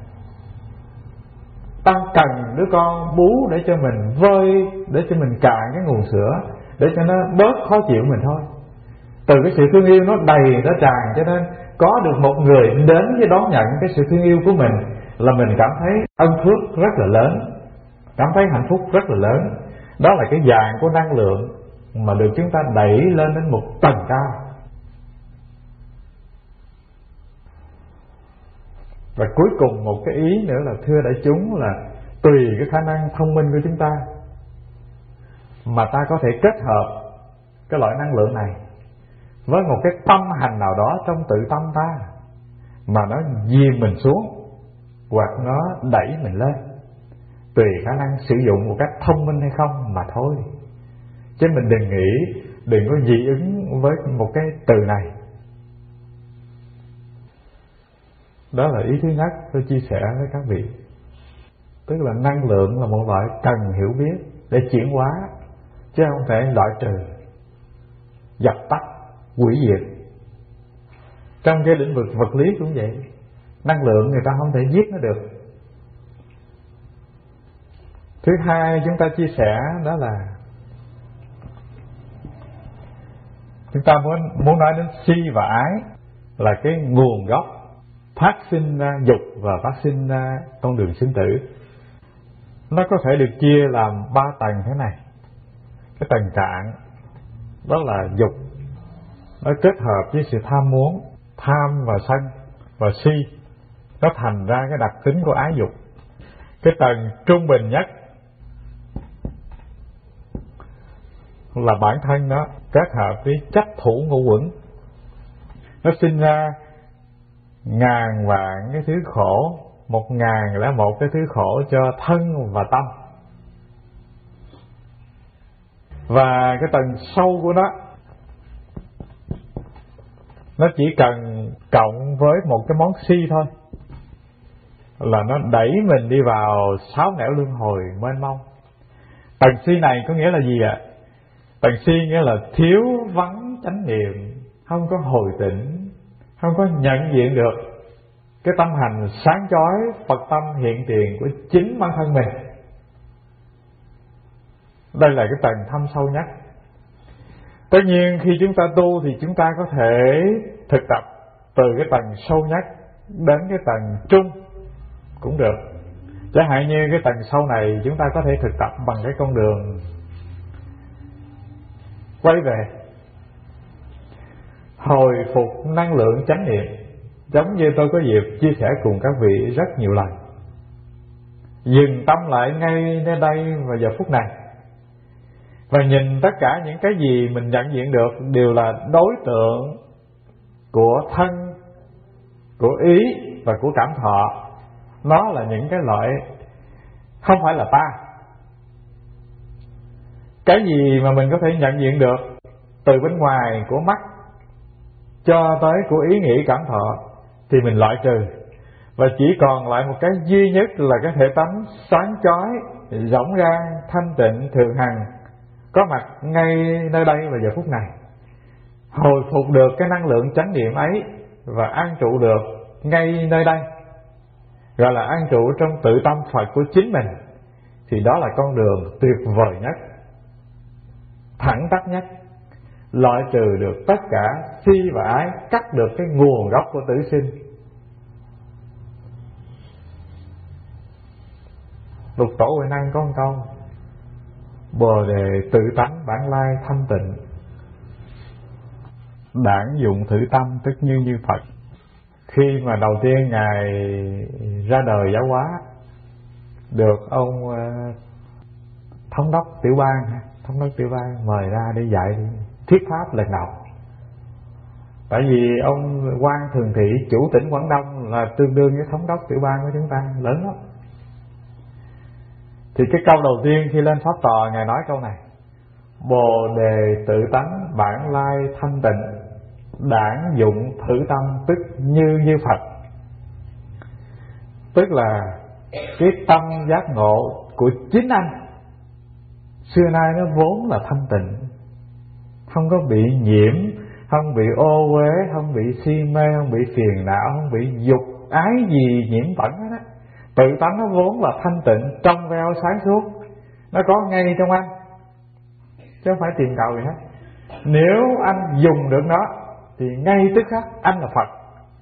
ta cần đứa con bú để cho mình vơi, để cho mình cạn cái nguồn sữa, để cho nó bớt khó chịu mình thôi. Từ cái sự thương yêu nó đầy, nó tràn, cho nên có được một người đến với đón nhận cái sự thương yêu của mình là mình cảm thấy ân phước rất là lớn, cảm thấy hạnh phúc rất là lớn. Đó là cái dạng của năng lượng mà được chúng ta đẩy lên đến một tầng cao. Và cuối cùng một cái ý nữa là thưa đại chúng, là tùy cái khả năng thông minh của chúng ta mà ta có thể kết hợp cái loại năng lượng này với một cái tâm hành nào đó trong tự tâm ta, mà nó dìm mình xuống hoặc nó đẩy mình lên. Tùy khả năng sử dụng một cách thông minh hay không mà thôi. Chứ mình đừng nghĩ, đừng có dị ứng với một cái từ này. Đó là ý thứ nhất tôi chia sẻ với các vị. Tức là năng lượng là một loại cần hiểu biết để chuyển hóa, chứ không thể loại trừ, dập tắt, hủy diệt. Trong cái lĩnh vực vật lý cũng vậy, năng lượng người ta không thể giết nó được. Thứ hai chúng ta chia sẻ đó là chúng ta muốn muốn nói đến si và ái là cái nguồn gốc phát sinh ra dục và phát sinh ra con đường sinh tử. Nó có thể được chia làm ba tầng thế này. Cái tầng trạng đó là dục, nó kết hợp với sự tham muốn, tham và sân và si, nó thành ra cái đặc tính của ái dục. Cái tầng trung bình nhất là bản thân nó kết hợp với chấp thủ ngũ uẩn, Nó sinh ra ngàn vạn cái thứ khổ, một ngàn lẻ một cái thứ khổ cho thân và tâm. Và cái tầng sâu của nó, nó chỉ cần cộng với một cái món si thôi là nó đẩy mình đi vào sáu nẻo luân hồi mênh mông. Tầng si này có nghĩa là gì ạ? Tầng si nghĩa là thiếu vắng chánh niệm, không có hồi tỉnh, không có nhận diện được cái tâm hành sáng chói Phật tâm hiện tiền của chính bản thân mình. Đây là cái tầng thâm sâu nhất. Tất nhiên khi chúng ta tu thì chúng ta có thể thực tập từ cái tầng sâu nhất đến cái tầng trung cũng được. Chẳng hạn như cái tầng sâu này chúng ta có thể thực tập bằng cái con đường quay về hồi phục năng lượng chánh niệm, giống như tôi có dịp chia sẻ cùng các vị rất nhiều lần. Dừng tâm lại ngay nơi đây và giờ phút này, và nhìn tất cả những cái gì mình nhận diện được đều là đối tượng của thân, của ý và của cảm thọ. Nó là những cái loại không phải là ta. Cái gì mà mình có thể nhận diện được từ bên ngoài của mắt cho tới của ý nghĩ cảm thọ thì mình loại trừ, và chỉ còn lại một cái duy nhất là cái thể tánh sáng chói, rỗng ra, thanh tịnh, thường hằng, có mặt ngay nơi đây và giờ phút này. Hồi phục được cái năng lượng chánh niệm ấy và an trụ được ngay nơi đây, gọi là an trụ trong tự tâm Phật của chính mình, thì đó là con đường tuyệt vời nhất, thẳng tắp nhất, loại trừ được tất cả si và ái, cắt được cái nguồn gốc của tử sinh. Lục Tổ Huệ Năng có một câu: Bồ đề tự tánh bản lai thanh tịnh, đảng dụng thử tâm tức như như Phật. Khi mà đầu tiên Ngài ra đời giáo hóa, được ông uh, thống đốc tiểu bang, thống đốc tiểu bang mời ra để dạy thuyết pháp lần đầu. Tại vì ông quan thường thị chủ tỉnh Quảng Đông là tương đương với thống đốc tiểu bang của chúng ta, lớn lắm. Thì cái câu đầu tiên khi lên pháp tòa, Ngài nói câu này: Bồ đề tự tánh bản lai thanh tịnh, đảng dụng thử tâm tức như như Phật. Tức là cái tâm giác ngộ của chính anh xưa nay nó vốn là thanh tịnh, không có bị nhiễm, không bị ô uế, không bị si mê, không bị phiền não, không bị dục ái gì nhiễm bẩn hết á. Tự tánh nó vốn là thanh tịnh, trong veo sáng suốt, nó có ngay trong anh, chứ không phải tìm cầu gì hết. Nếu anh dùng được nó thì ngay tức khắc anh là Phật.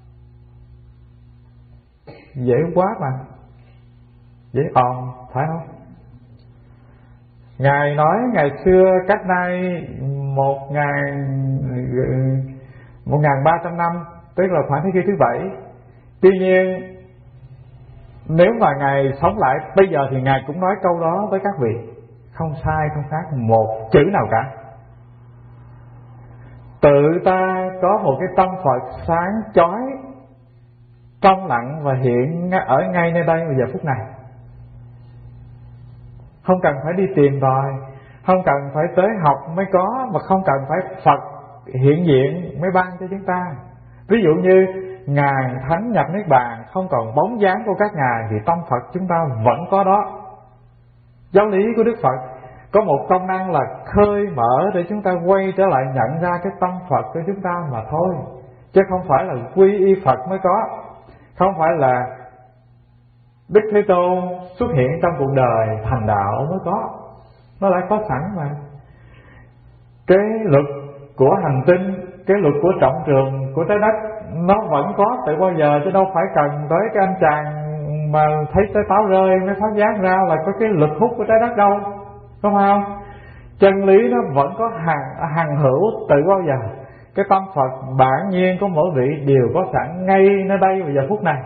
Dễ quá mà, dễ òn, phải không? Ngài nói ngày xưa cách nay một ngàn một ngàn ba trăm năm, tức là khoảng thế kỷ thứ bảy. Tuy nhiên nếu mà Ngài sống lại bây giờ thì Ngài cũng nói câu đó với các vị, không sai không khác một chữ nào cả. Tự ta có một cái tâm Phật sáng chói, trong lặng và hiện ở ngay nơi đây và giờ phút này. Không cần phải đi tìm tòi, không cần phải tới học mới có, mà không cần phải Phật hiện diện mới ban cho chúng ta. Ví dụ như Ngài Thánh nhập Niết Bàn, không còn bóng dáng của các Ngài thì tâm Phật chúng ta vẫn có đó. Giáo lý của Đức Phật có một công năng là khơi mở để chúng ta quay trở lại nhận ra cái tâm Phật của chúng ta mà thôi, chứ không phải là quy y Phật mới có. Không phải là Đức Thế Tôn xuất hiện trong cuộc đời thành đạo mới có, nó đã có sẵn mà. Cái luật của hành tinh, cái luật của trọng trường của trái đất nó vẫn có từ bao giờ, chứ đâu phải cần tới cái anh chàng mà thấy trái táo rơi mới phát giác ra là có cái lực hút của trái đất đâu, đúng không? Chân lý nó vẫn có hằng hằng hữu từ bao giờ. Cái tâm Phật bản nhiên của mỗi vị đều có sẵn ngay nơi đây và giờ phút này.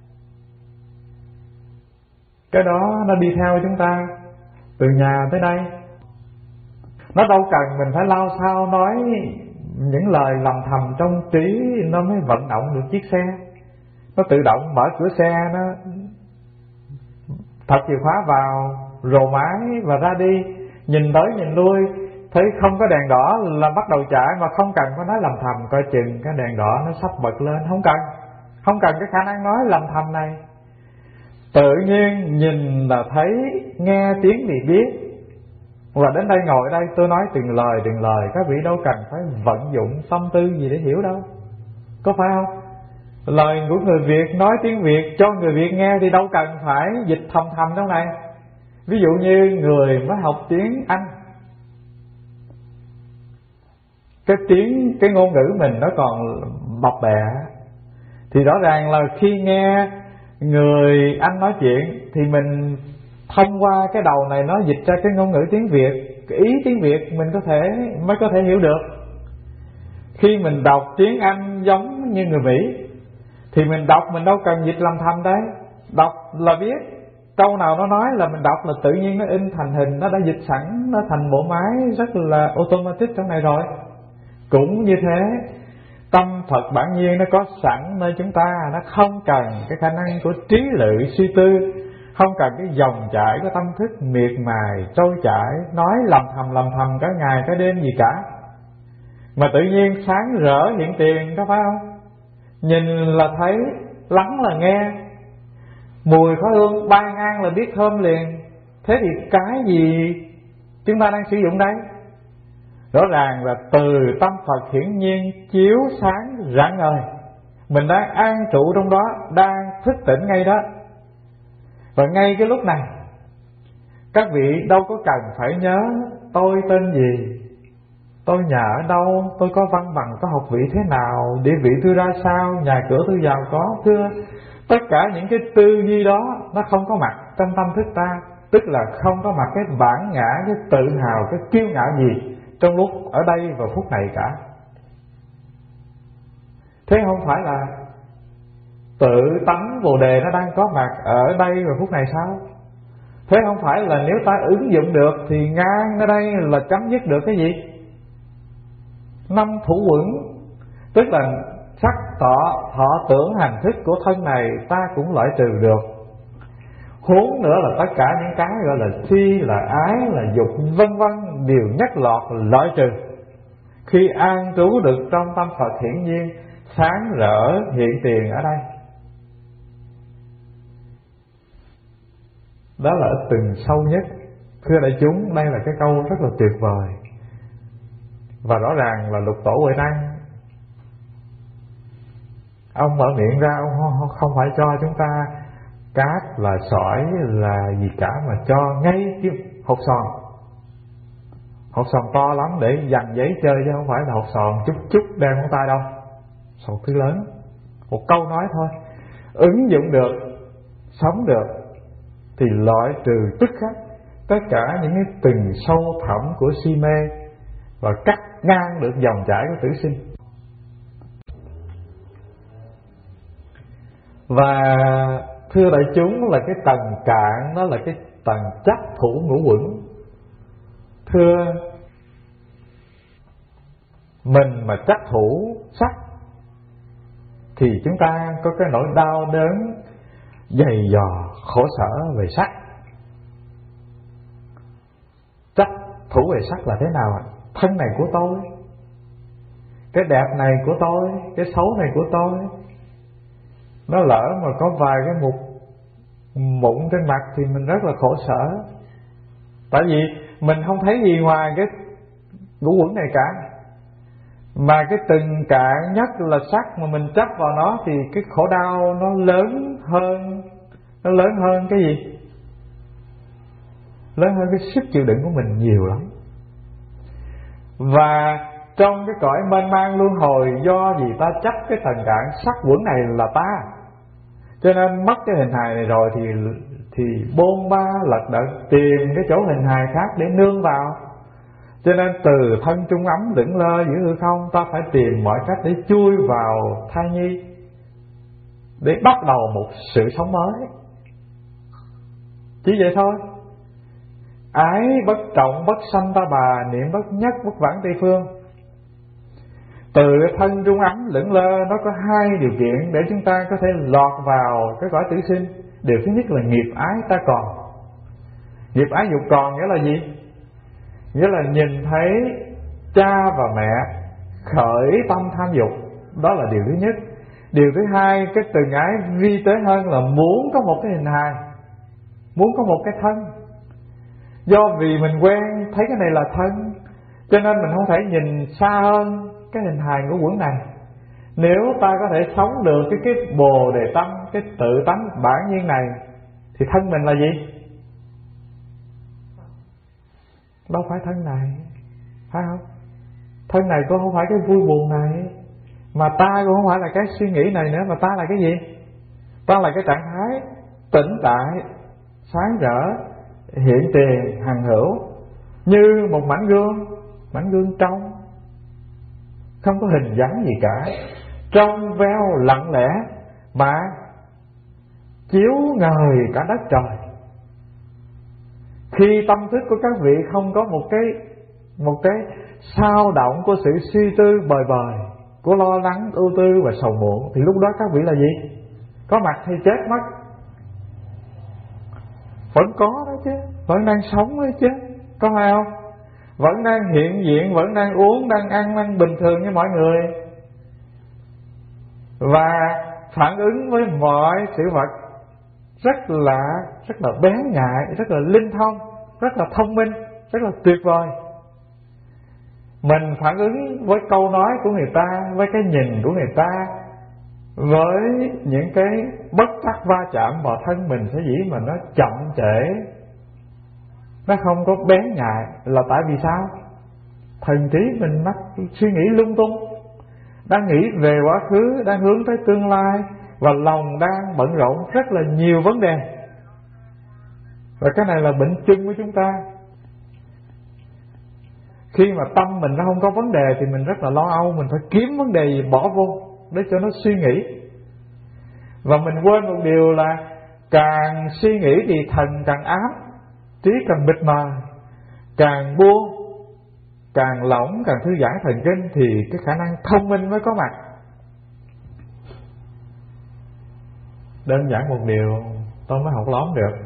Cái đó nó đi theo chúng ta từ nhà tới đây. Nó đâu cần mình phải lao sao nói những lời lầm thầm trong trí nó mới vận động được chiếc xe. Nó tự động mở cửa xe, nó thật chìa khóa vào, rồ máy và ra đi. Nhìn tới nhìn lui, thấy không có đèn đỏ là bắt đầu chạy, mà không cần có nói lầm thầm coi chừng cái đèn đỏ nó sắp bật lên. Không cần, không cần cái khả năng nói lầm thầm này. Tự nhiên nhìn là thấy, nghe tiếng thì biết. Và đến đây ngồi đây tôi nói từng lời từng lời, các vị đâu cần phải vận dụng tâm tư gì để hiểu đâu, có phải không? Lời của người Việt nói tiếng Việt cho người Việt nghe thì đâu cần phải dịch thầm thầm trong này. Ví dụ như người mới học tiếng Anh, cái tiếng, cái ngôn ngữ mình nó còn bập bẹ, thì rõ ràng là khi nghe người Anh nói chuyện thì mình thông qua cái đầu này nó dịch ra cái ngôn ngữ tiếng Việt, cái ý tiếng Việt mình có thể mới có thể hiểu được. Khi mình đọc tiếng Anh giống như người Mỹ thì mình đọc mình đâu cần dịch làm thầm đấy, đọc là biết. Câu nào nó nói là mình đọc là tự nhiên nó in thành hình, nó đã dịch sẵn, nó thành bộ máy rất là automatic trong này rồi. Cũng như thế, tâm Phật bản nhiên nó có sẵn nơi chúng ta, nó không cần cái khả năng của trí lự suy tư, không cần cái dòng chảy của tâm thức miệt mài trôi chảy nói lầm thầm lầm thầm cả ngày cả đêm gì cả, mà tự nhiên sáng rỡ hiện tiền, có phải không? Nhìn là thấy, lắng là nghe, mùi khói hương bay ngang là biết thơm liền. Thế thì cái gì chúng ta đang sử dụng đây? Rõ ràng là từ tâm Phật hiển nhiên chiếu sáng rạng ngời, mình đang an trụ trong đó, đang thức tỉnh ngay đó. Và ngay cái lúc này, các vị đâu có cần phải nhớ tôi tên gì, tôi nhà ở đâu, tôi có văn bằng, có học vị thế nào, địa vị tôi ra sao, nhà cửa tôi giàu có. Thưa, tất cả những cái tư duy đó nó không có mặt trong tâm thức ta, tức là không có mặt cái bản ngã, cái tự hào, cái kiêu ngạo gì trong lúc ở đây và phút này cả. Thế không phải là tự tánh Bồ Đề nó đang có mặt ở đây và phút này sao? Thế không phải là nếu ta ứng dụng được thì ngang ở đây là chấm dứt được cái gì? Năm thủ quẩn, tức là sắc tọ thọ tưởng hành thức của thân này ta cũng loại trừ được. Huống nữa là tất cả những cái gọi là si, là ái, là dục vân vân đều nhất lọt loại trừ khi an trú được trong tâm Phật hiển nhiên sáng rỡ hiện tiền ở đây. Đó là ở từng sâu nhất. Thưa đại chúng, đây là cái câu rất là tuyệt vời. Và rõ ràng là Lục Tổ Huệ Năng, ông mở miệng ra, ông không phải cho chúng ta cát là sỏi là gì cả, mà cho ngay cái hột sòn. Hột sòn to lắm để dằn giấy chơi, chứ không phải là hột sòn chút chút đeo ngón tay đâu. Sòn thứ lớn, một câu nói thôi, ứng dụng được, sống được thì loại trừ tức khắc tất cả những cái từng sâu thẳm của si mê và cắt ngang được dòng chảy của tử sinh. Và thưa đại chúng, là cái tầng cạn, đó là cái tầng chấp thủ ngũ uẩn. Thưa, mình mà chấp thủ sắc thì chúng ta có cái nỗi đau đớn dày dò khổ sở về sắc. Chấp thủ về sắc là thế nào ạ? Thân này của tôi, cái đẹp này của tôi, cái xấu này của tôi. Nó lỡ mà có vài cái mụn mụn trên mặt thì mình rất là khổ sở. Tại vì mình không thấy gì ngoài cái ngũ uẩn này cả. Mà cái từng cạn nhất là sắc mà mình chấp vào nó thì cái khổ đau nó lớn hơn. Nó lớn hơn cái gì? Lớn hơn cái sức chịu đựng của mình nhiều lắm. Và trong cái cõi mênh mang luân hồi, do gì ta chấp cái tầng cạn sắc uẩn này là ta, cho nên mất cái hình hài này rồi thì thì bôn ba lật đật tìm cái chỗ hình hài khác để nương vào. Cho nên từ thân trung ấm lững lơ giữa hư không, ta phải tìm mọi cách để chui vào thai nhi, để bắt đầu một sự sống mới. Chỉ vậy thôi. Ái bất trọng bất sanh ta bà, niệm bất nhất bất vãng tây phương. từ cái thân trung ấm lững lơ nó có hai điều kiện để chúng ta có thể lọt vào cái cõi tử sinh. Điều thứ nhất là nghiệp ái ta còn. Nghiệp ái dục còn nghĩa là gì? Nghĩa là nhìn thấy cha và mẹ khởi tâm tham dục, đó là điều thứ nhất. Điều thứ hai, cái từ ái vi tế hơn là muốn có một cái hình hài, muốn có một cái thân. Do vì mình quen thấy cái này là thân, cho nên mình không thể nhìn xa hơn cái hình hài ngũ uẩn này. Nếu ta có thể sống được cái cái bồ đề tâm, cái tự tánh bản nhiên này, thì thân mình là gì? Đâu phải thân này, phải không? Thân này cũng không phải cái vui buồn này, mà ta cũng không phải là cái suy nghĩ này nữa, mà ta là cái gì? Ta là cái trạng thái tĩnh tại, sáng rỡ, hiện tiền, hằng hữu, như một mảnh gương, mảnh gương trong, không có hình dáng gì cả, trong veo lặng lẽ mà chiếu ngời cả đất trời. Khi tâm thức của các vị không có một cái một cái sao động của sự suy tư bời bời, của lo lắng, ưu tư và sầu muộn, thì lúc đó các vị là gì? Có mặt hay chết mất? Vẫn có đó chứ, vẫn đang sống đó chứ, có phải không? Vẫn đang hiện diện, vẫn đang uống, đang ăn, đang bình thường như mọi người, và phản ứng với mọi sự vật rất là rất là bén nhạy, rất là linh thông, rất là thông minh, rất là tuyệt vời. Mình phản ứng với câu nói của người ta, với cái nhìn của người ta, với những cái bất trắc va chạm vào thân mình sẽ dĩ mà nó chậm trễ, nó không có bén nhạy, là tại vì sao? Thần trí mình mắc suy nghĩ lung tung, đang nghĩ về quá khứ, đang hướng tới tương lai, và lòng đang bận rộn rất là nhiều vấn đề. Và cái này là bệnh chung của chúng ta. Khi mà tâm mình nó không có vấn đề thì mình rất là lo âu, mình phải kiếm vấn đề gì bỏ vô để cho nó suy nghĩ. Và mình quên một điều là càng suy nghĩ thì thần càng ám, trí càng mịt mờ, càng buông, càng lỏng, càng thư giãn thần kinh thì cái khả năng thông minh mới có mặt. Đơn giản một điều tôi mới học lóm được.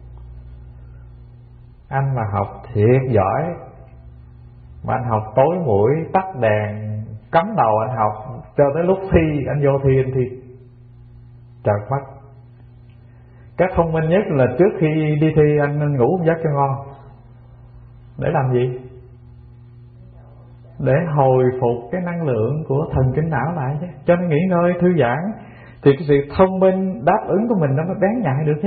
Anh mà học thiệt giỏi, mà anh học tối mũi, tắt đèn, cắm đầu anh học cho tới lúc thi, anh vô thi anh thi trật mất. Cái thông minh nhất là trước khi đi thi anh nên ngủ một giấc cho ngon. Để làm gì? Để hồi phục cái năng lượng của thần kinh não lại chứ, cho nó nghỉ ngơi, thư giãn, thì cái sự thông minh đáp ứng của mình nó mới bén nhạy được chứ.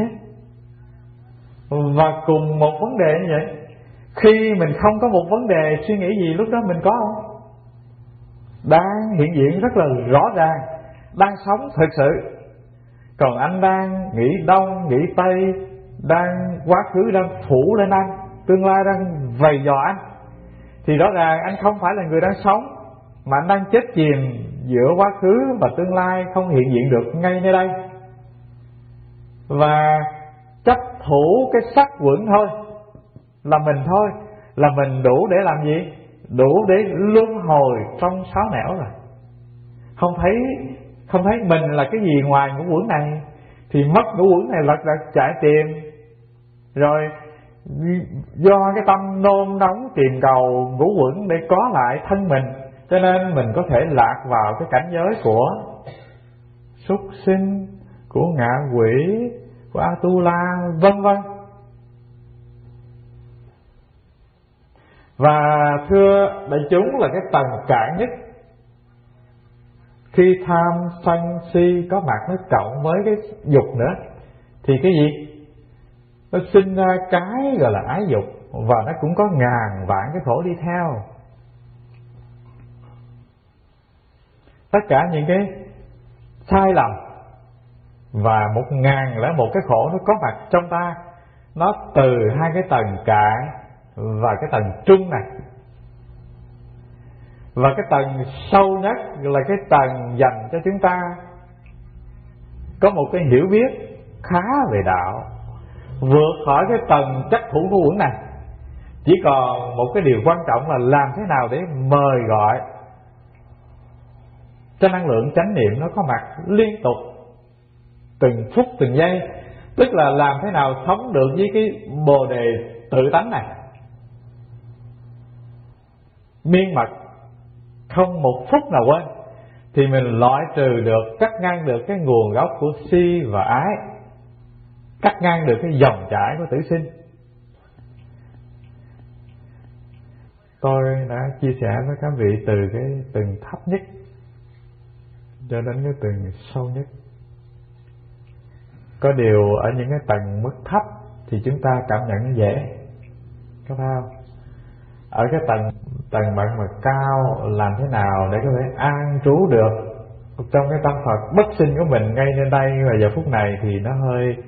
Và cùng một vấn đề như vậy, khi mình không có một vấn đề suy nghĩ gì, lúc đó mình có không? Đang hiện diện rất là rõ ràng, đang sống thực sự. Còn anh đang nghĩ đông, nghĩ tây, đang quá khứ đang phủ lên anh, tương lai đang vầy dò anh, thì rõ ràng anh không phải là người đang sống, mà anh đang chết chìm giữa quá khứ và tương lai, không hiện diện được ngay nơi đây. Và chấp thủ cái sắc quẩn thôi, là mình thôi, là mình đủ để làm gì? Đủ để luân hồi trong sáu nẻo rồi. Không thấy không thấy mình là cái gì ngoài ngũ uẩn này, thì mất ngũ uẩn này lật đật chạy tìm, rồi do cái tâm nôn nóng tìm cầu ngũ uẩn để có lại thân mình, cho nên mình có thể lạc vào cái cảnh giới của súc sinh, của ngạ quỷ, của Atula, vân vân. Và thưa đại chúng, là cái tầng cạn nhất, khi tham sân si có mặt nó cộng với cái dục nữa, thì cái gì? Nó sinh ra cái gọi là ái dục, và nó cũng có ngàn vạn cái khổ đi theo. Tất cả những cái sai lầm và một ngàn lẻ một cái khổ nó có mặt trong ta, nó từ hai cái tầng cạn và cái tầng trung này. Và cái tầng sâu nhất là cái tầng dành cho chúng ta có một cái hiểu biết khá về đạo, vượt khỏi cái tầng chấp thủ ngũ uẩn này. Chỉ còn một cái điều quan trọng là làm thế nào để mời gọi Cho năng lượng chánh niệm nó có mặt liên tục, từng phút từng giây. Tức là làm thế nào sống được với cái bồ đề tự tánh này miên mật, không một phút nào quên, thì mình loại trừ được, cắt ngang được cái nguồn gốc của si và ái, cắt ngang được cái dòng chảy của tử sinh. Tôi đã chia sẻ với các vị từ cái tầng thấp nhất cho đến cái tầng sâu nhất. Có điều ở những cái tầng mức thấp thì chúng ta cảm nhận dễ, có phải không? Ở cái tầng tầng bậc mà cao, làm thế nào để có thể an trú được trong cái tâm Phật bất sinh của mình ngay trên đây và giờ phút này thì nó hơi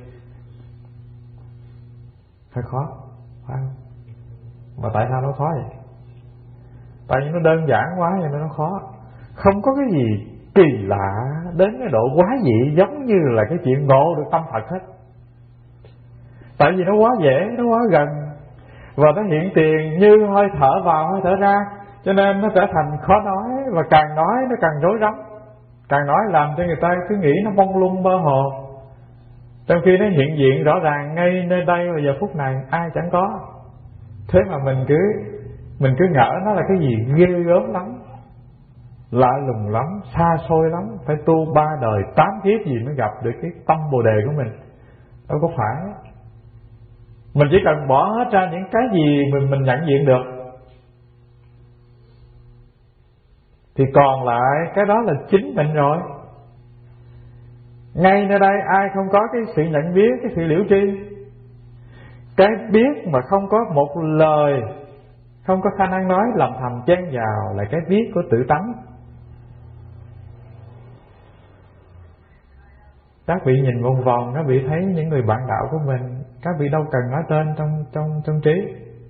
hơi khó, phải không? Mà tại sao nó khó vậy? Tại vì nó đơn giản quá vậy nên nó khó. Không có cái gì kỳ lạ đến cái độ quá dị giống như là cái chuyện ngộ được tâm Phật hết. Tại vì nó quá dễ, nó quá gần, và nó hiện tiền như hơi thở vào hơi thở ra, cho nên nó trở thành khó nói. Và càng nói nó càng rối rắm, càng nói làm cho người ta cứ nghĩ nó mông lung mơ hồ, trong khi nó hiện diện rõ ràng ngay nơi đây và giờ phút này ai chẳng có. Thế mà mình cứ Mình cứ ngỡ nó là cái gì ghê gớm lắm, lạ lùng lắm, xa xôi lắm, phải tu ba đời tám kiếp gì mới gặp được cái tâm bồ đề của mình. Đâu có phải. Mình chỉ cần bỏ hết ra những cái gì mình mình nhận diện được, thì còn lại cái đó là chính mình rồi. Ngay nơi đây ai không có cái sự nhận biết, cái sự liễu tri. Cái biết mà không có một lời, không có khả năng nói, lầm thầm chen vào là cái biết của tự tánh. Các vị nhìn vòng vòng, các vị thấy những người bạn đạo của mình, các vị đâu cần nói tên trong trong trong trí,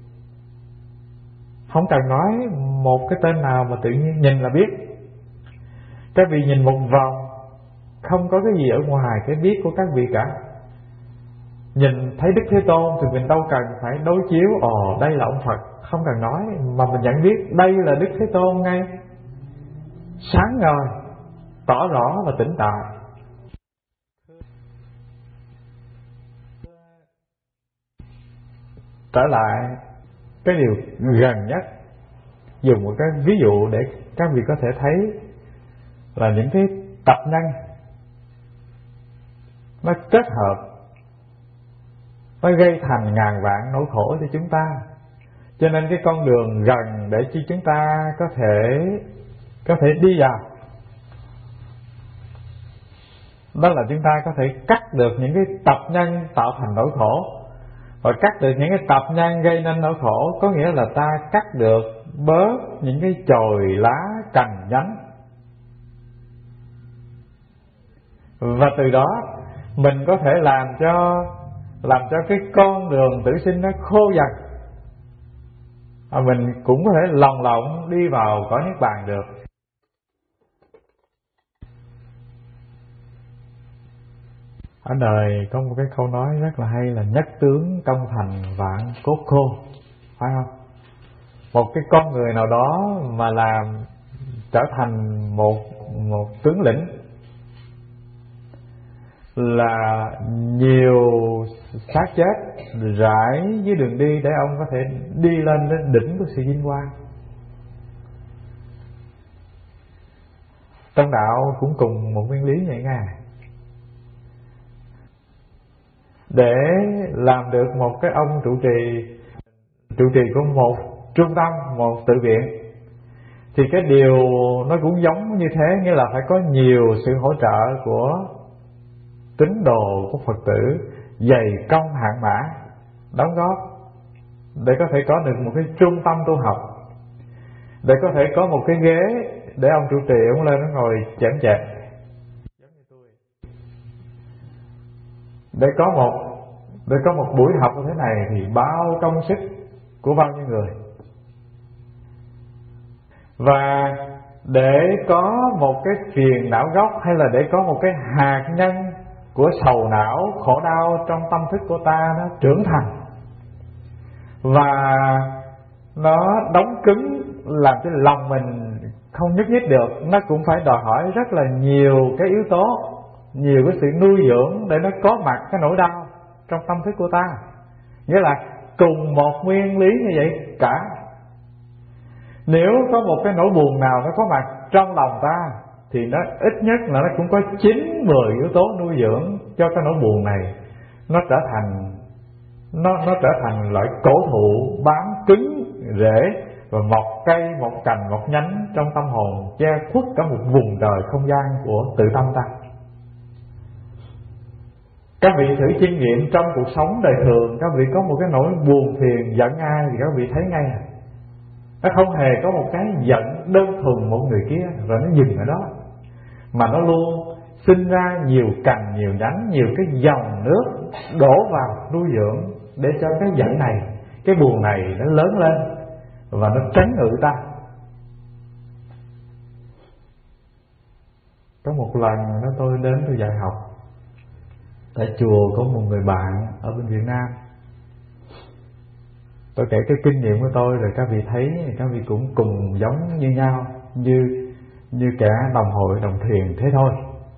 không cần nói một cái tên nào mà tự nhiên nhìn là biết. Các vị nhìn một vòng, không có cái gì ở ngoài cái biết của các vị cả. Nhìn thấy Đức Thế Tôn thì mình đâu cần phải đối chiếu, ồ đây là ông Phật, không cần nói, mà mình nhận biết đây là Đức Thế Tôn ngay, sáng ngời, tỏ rõ và tỉnh tại. Trở lại cái điều gần nhất, dùng một cái ví dụ để các vị có thể thấy là những cái tập nhân nó kết hợp, nó gây thành ngàn vạn nỗi khổ cho chúng ta. Cho nên cái con đường gần để cho chúng ta có thể có thể đi vào, đó là chúng ta có thể cắt được những cái tập nhân tạo thành nỗi khổ. Và cắt được những cái tập nhân gây nên nỗi khổ có nghĩa là ta cắt được bớt những cái chồi lá cành nhánh, và từ đó mình có thể làm cho làm cho cái con đường tử sinh nó khô dần, và mình cũng có thể lòng lộng đi vào cõi niết bàn được. Ở đời có một cái câu nói rất là hay là nhất tướng công thành vạn cốt khô, phải không? Một cái con người nào đó mà làm trở thành một một tướng lĩnh là nhiều xác chết rải dưới đường đi để ông có thể đi lên đến đỉnh của sự vinh quang. Trong đạo cũng cùng một nguyên lý vậy nha. Để làm được một cái ông trụ trì trụ trì của một trung tâm, một tự viện, thì cái điều nó cũng giống như thế, nghĩa là phải có nhiều sự hỗ trợ của tín đồ của Phật tử, dày công hạng mã đóng góp để có thể có được một cái trung tâm tu học, để có thể có một cái ghế để ông trụ trì ông lên nó ngồi chém chẹp, để có một để có một buổi học như thế này thì bao công sức của bao nhiêu người. Và để có một cái phiền não gốc, hay là để có một cái hạt nhân của sầu não khổ đau trong tâm thức của ta nó trưởng thành và nó đóng cứng, làm cho lòng mình không nhất nhất được, nó cũng phải đòi hỏi rất là nhiều cái yếu tố, nhiều cái sự nuôi dưỡng để nó có mặt cái nỗi đau trong tâm thức của ta. Nghĩa là cùng một nguyên lý như vậy cả. Nếu có một cái nỗi buồn nào nó có mặt trong lòng ta thì nó ít nhất là nó cũng có chín mười yếu tố nuôi dưỡng cho cái nỗi buồn này nó trở thành nó nó trở thành loại cổ thụ bám cứng rễ và mọc cây, mọc cành, mọc nhánh trong tâm hồn, che khuất cả một vùng đời không gian của tự tâm ta. Các vị thử chiêm nghiệm trong cuộc sống đời thường, các vị có một cái nỗi buồn phiền giận ai thì các vị thấy ngay à. Nó không hề có một cái giận đơn thuần một người kia rồi nó dừng ở đó, mà nó luôn sinh ra nhiều cành, nhiều nhánh, nhiều cái dòng nước đổ vào nuôi dưỡng để cho cái giận này, cái buồn này nó lớn lên và nó trấn ngự ta. Có một lần đó tôi đến tôi dạy học tại chùa, có một người bạn ở bên Việt Nam. Tôi kể cái kinh nghiệm của tôi rồi các vị thấy, các vị cũng cùng giống như nhau, như như kẻ đồng hội đồng thuyền thế thôi.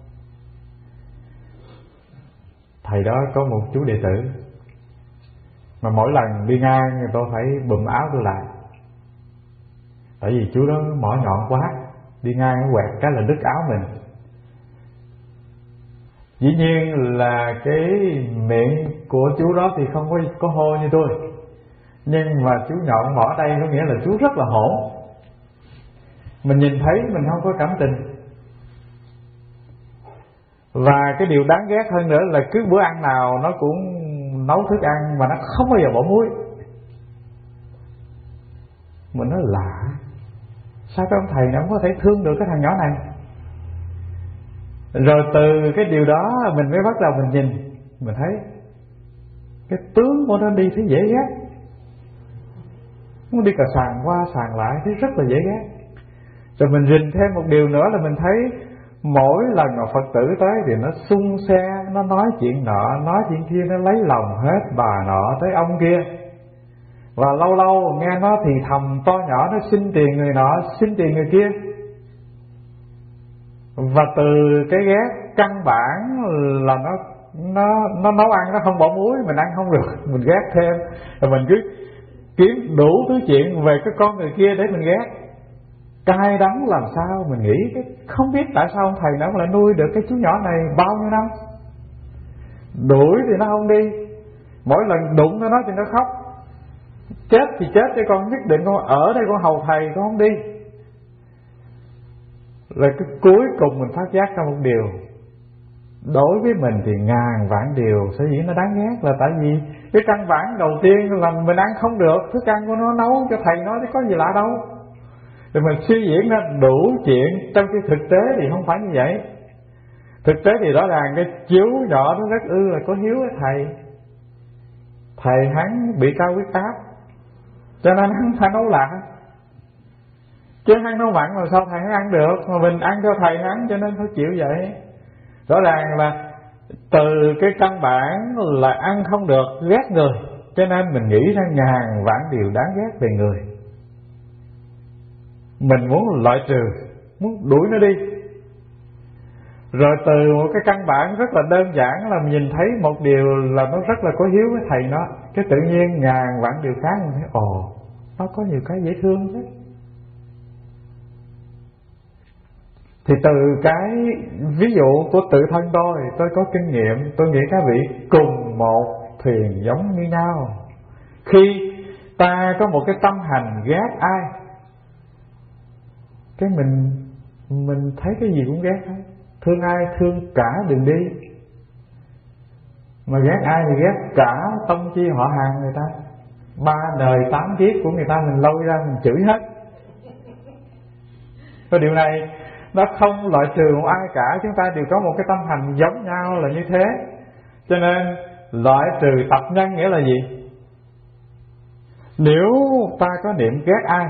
Thầy đó có một chú đệ tử mà mỗi lần đi ngang tôi phải bụm áo tôi lại, tại vì chú đó mỏ nhọn quá, đi ngang quẹt cái là đứt áo mình. Dĩ nhiên là cái miệng của chú đó thì không có, có hô như tôi, nhưng mà chú nhọn mỏ đây có nghĩa là chú rất là hỗn. Mình nhìn thấy mình không có cảm tình. Và cái điều đáng ghét hơn nữa là cứ bữa ăn nào nó cũng nấu thức ăn mà nó không bao giờ bỏ muối. Mình nói lạ, sao cái ông thầy này không có thể thương được cái thằng nhỏ này. Rồi từ cái điều đó mình mới bắt đầu mình nhìn, mình thấy cái tướng của nó đi thấy dễ ghét. Nó đi cả sàn qua sàn lại thấy rất là dễ ghét. Rồi mình rình thêm một điều nữa là mình thấy mỗi lần mà Phật tử tới thì nó xung xe, nó nói chuyện nọ, nói chuyện kia, nó lấy lòng hết bà nọ tới ông kia. Và lâu lâu nghe nó thì thầm to nhỏ, nó xin tiền người nọ, xin tiền người kia. Và từ cái ghét căn bản là nó nó nó nấu ăn nó không bỏ muối, mình ăn không được, mình ghét thêm. Rồi mình cứ kiếm đủ thứ chuyện về cái con người kia để mình ghét. Cay đắng làm sao mình nghĩ cái không biết tại sao ông thầy nào lại nuôi được cái chú nhỏ này bao nhiêu năm. Đuổi thì nó không đi, mỗi lần đụng nó nói thì nó khóc. Chết thì chết cho con, nhất định con ở đây con hầu thầy, con không đi. Rồi cái cuối cùng mình phát giác ra một điều, đối với mình thì ngàn vạn điều sở dĩ nó đáng ghét là tại vì cái căn bản đầu tiên là mình ăn không được, thức ăn của nó nấu cho thầy nói chứ có gì lạ đâu. Rồi mình suy diễn ra đủ chuyện, trong khi thực tế thì không phải như vậy. Thực tế thì rõ ràng cái chú nhỏ nó rất ư là có hiếu với thầy. Thầy hắn bị cao huyết áp cho nên hắn phải nấu lạ, chứ hắn nấu mặn mà sao thầy hắn ăn được. Mà mình ăn cho thầy hắn cho nên phải chịu vậy. Rõ ràng là từ cái căn bản là ăn không được, ghét người, cho nên mình nghĩ ra ngàn vạn điều đáng ghét về người. Mình muốn loại trừ, muốn đuổi nó đi. Rồi từ một cái căn bản rất là đơn giản là mình nhìn thấy một điều là nó rất là có hiếu với thầy nó, cái tự nhiên ngàn vạn điều khác mình thấy ồ, nó có nhiều cái dễ thương chứ. Thì từ cái ví dụ của tự thân tôi, tôi có kinh nghiệm, tôi nghĩ các vị cùng một thuyền giống như nhau. Khi ta có một cái tâm hành ghét ai, cái mình mình thấy cái gì cũng ghét hết. Thương ai thương cả đường đi, mà ghét ai thì ghét cả tông chi họ hàng người ta. Ba đời tám kiếp của người ta mình lôi ra mình chửi hết. Cái điều này nó không loại trừ một ai cả, chúng ta đều có một cái tâm hành giống nhau là như thế. Cho nên loại trừ tập nhân nghĩa là gì? Nếu ta có niệm ghét ai,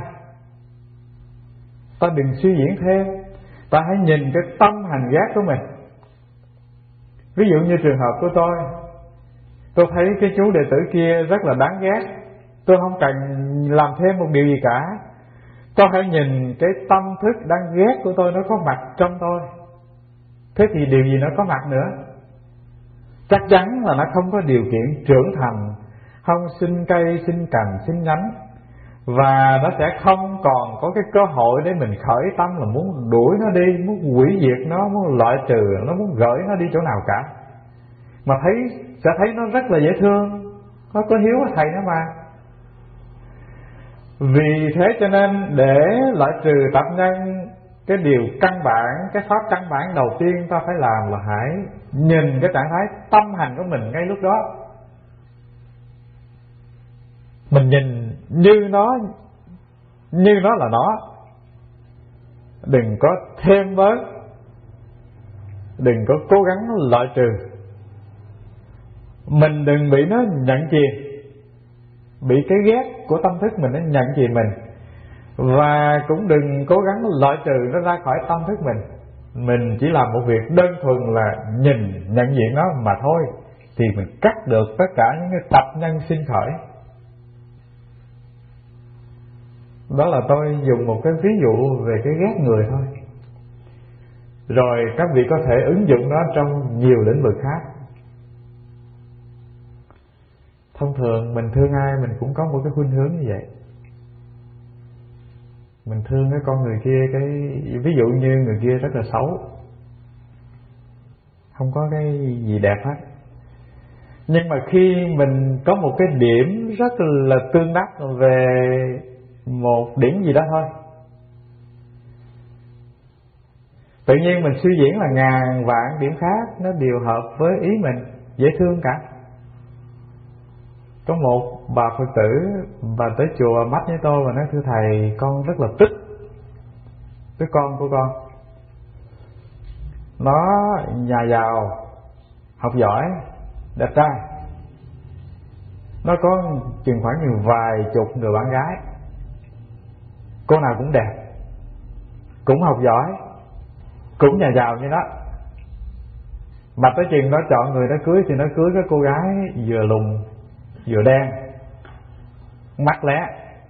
ta đừng suy diễn thêm, ta hãy nhìn cái tâm hành ghét của mình. Ví dụ như trường hợp của tôi, tôi thấy cái chú đệ tử kia rất là đáng ghét, tôi không cần làm thêm một điều gì cả. Tôi hãy nhìn cái tâm thức đang ghét của tôi nó có mặt trong tôi. Thế thì điều gì nó có mặt nữa? Chắc chắn là nó không có điều kiện trưởng thành, không sinh cây, sinh cành, sinh nhánh. Và nó sẽ không còn có cái cơ hội để mình khởi tâm là muốn đuổi nó đi, muốn hủy diệt nó, muốn loại trừ nó, muốn gửi nó đi chỗ nào cả. Mà thấy sẽ thấy nó rất là dễ thương. Nó có hiếu thầy nó mà. Vì thế cho nên để loại trừ tập nhân, cái điều căn bản, cái pháp căn bản đầu tiên ta phải làm là hãy nhìn cái trạng thái tâm hành của mình ngay lúc đó. Mình nhìn như nó, như nó là nó. Đừng có thêm bớt, đừng có cố gắng loại trừ. Mình đừng bị nó nhận chìm, bị cái ghét của tâm thức mình nó nhận chìm mình. Và cũng đừng cố gắng loại trừ nó ra khỏi tâm thức mình. Mình chỉ làm một việc đơn thuần là nhìn, nhận diện nó mà thôi, thì mình cắt được tất cả những cái tập nhân sinh khởi. Đó là tôi dùng một cái ví dụ về cái ghét người thôi. Rồi các vị có thể ứng dụng nó trong nhiều lĩnh vực khác. Thông thường mình thương ai mình cũng có một cái khuynh hướng như vậy. Mình thương cái con người kia, cái ví dụ như người kia rất là xấu, không có cái gì đẹp hết. Nhưng mà khi mình có một cái điểm rất là tương đắc về một điểm gì đó thôi, tự nhiên mình suy diễn là ngàn vạn điểm khác nó đều hợp với ý mình, dễ thương cả. Có một bà Phật tử, bà tới chùa mắt với tôi và nói: thưa thầy, con rất là tức cái con của con. Nó nhà giàu, học giỏi, đẹp trai. Nó có chừng khoảng nhiều vài chục người bạn gái, cô nào cũng đẹp, cũng học giỏi, cũng nhà giàu như đó. Mà tới chừng nó chọn người nó cưới thì nó cưới cái cô gái vừa lùn vừa đen, mắt lé.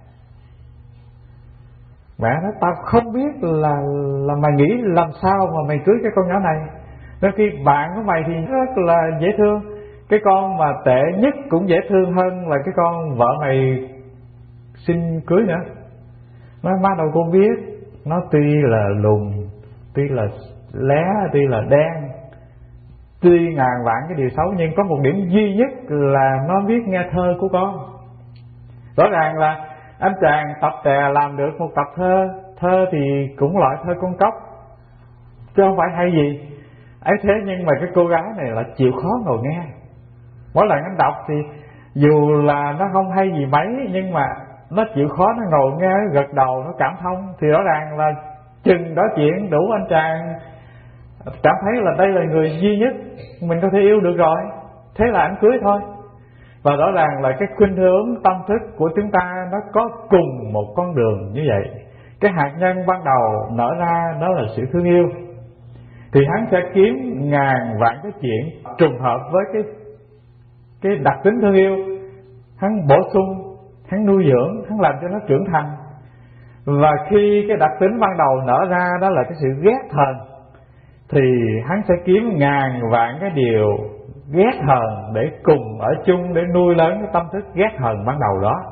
Mẹ nói: tao không biết là là mày nghĩ làm sao mà mày cưới cái con nhỏ này. Đôi khi bạn của mày thì rất là dễ thương, cái con mà tệ nhất cũng dễ thương hơn là cái con vợ mày xin cưới nữa. Nói: má đâu có biết, nó tuy là lùn, tuy là lé, tuy là đen, tuy ngàn vạn cái điều xấu, nhưng có một điểm duy nhất là nó biết nghe thơ của con. Rõ ràng là anh chàng tập tè làm được một tập thơ. Thơ thì cũng loại thơ con cóc, chứ không phải hay gì ấy thế. Nhưng mà cái cô gái này là chịu khó ngồi nghe. Mỗi lần anh đọc thì dù là nó không hay gì mấy, nhưng mà nó chịu khó, nó ngồi nghe, nó gật đầu, nó cảm thông. Thì rõ ràng là chừng đó chuyện đủ anh chàng cảm thấy là đây là người duy nhất mình có thể yêu được rồi. Thế là anh cưới thôi. Và rõ ràng là cái khuynh hướng tâm thức của chúng ta nó có cùng một con đường như vậy. Cái hạt nhân ban đầu nở ra đó là sự thương yêu, thì hắn sẽ kiếm ngàn vạn cái chuyện trùng hợp với cái cái đặc tính thương yêu. Hắn bổ sung, hắn nuôi dưỡng, hắn làm cho nó trưởng thành. Và khi cái đặc tính ban đầu nở ra đó là cái sự ghét hờn, thì hắn sẽ kiếm ngàn vạn cái điều ghét hờn để cùng ở chung, để nuôi lớn cái tâm thức ghét hờn ban đầu đó.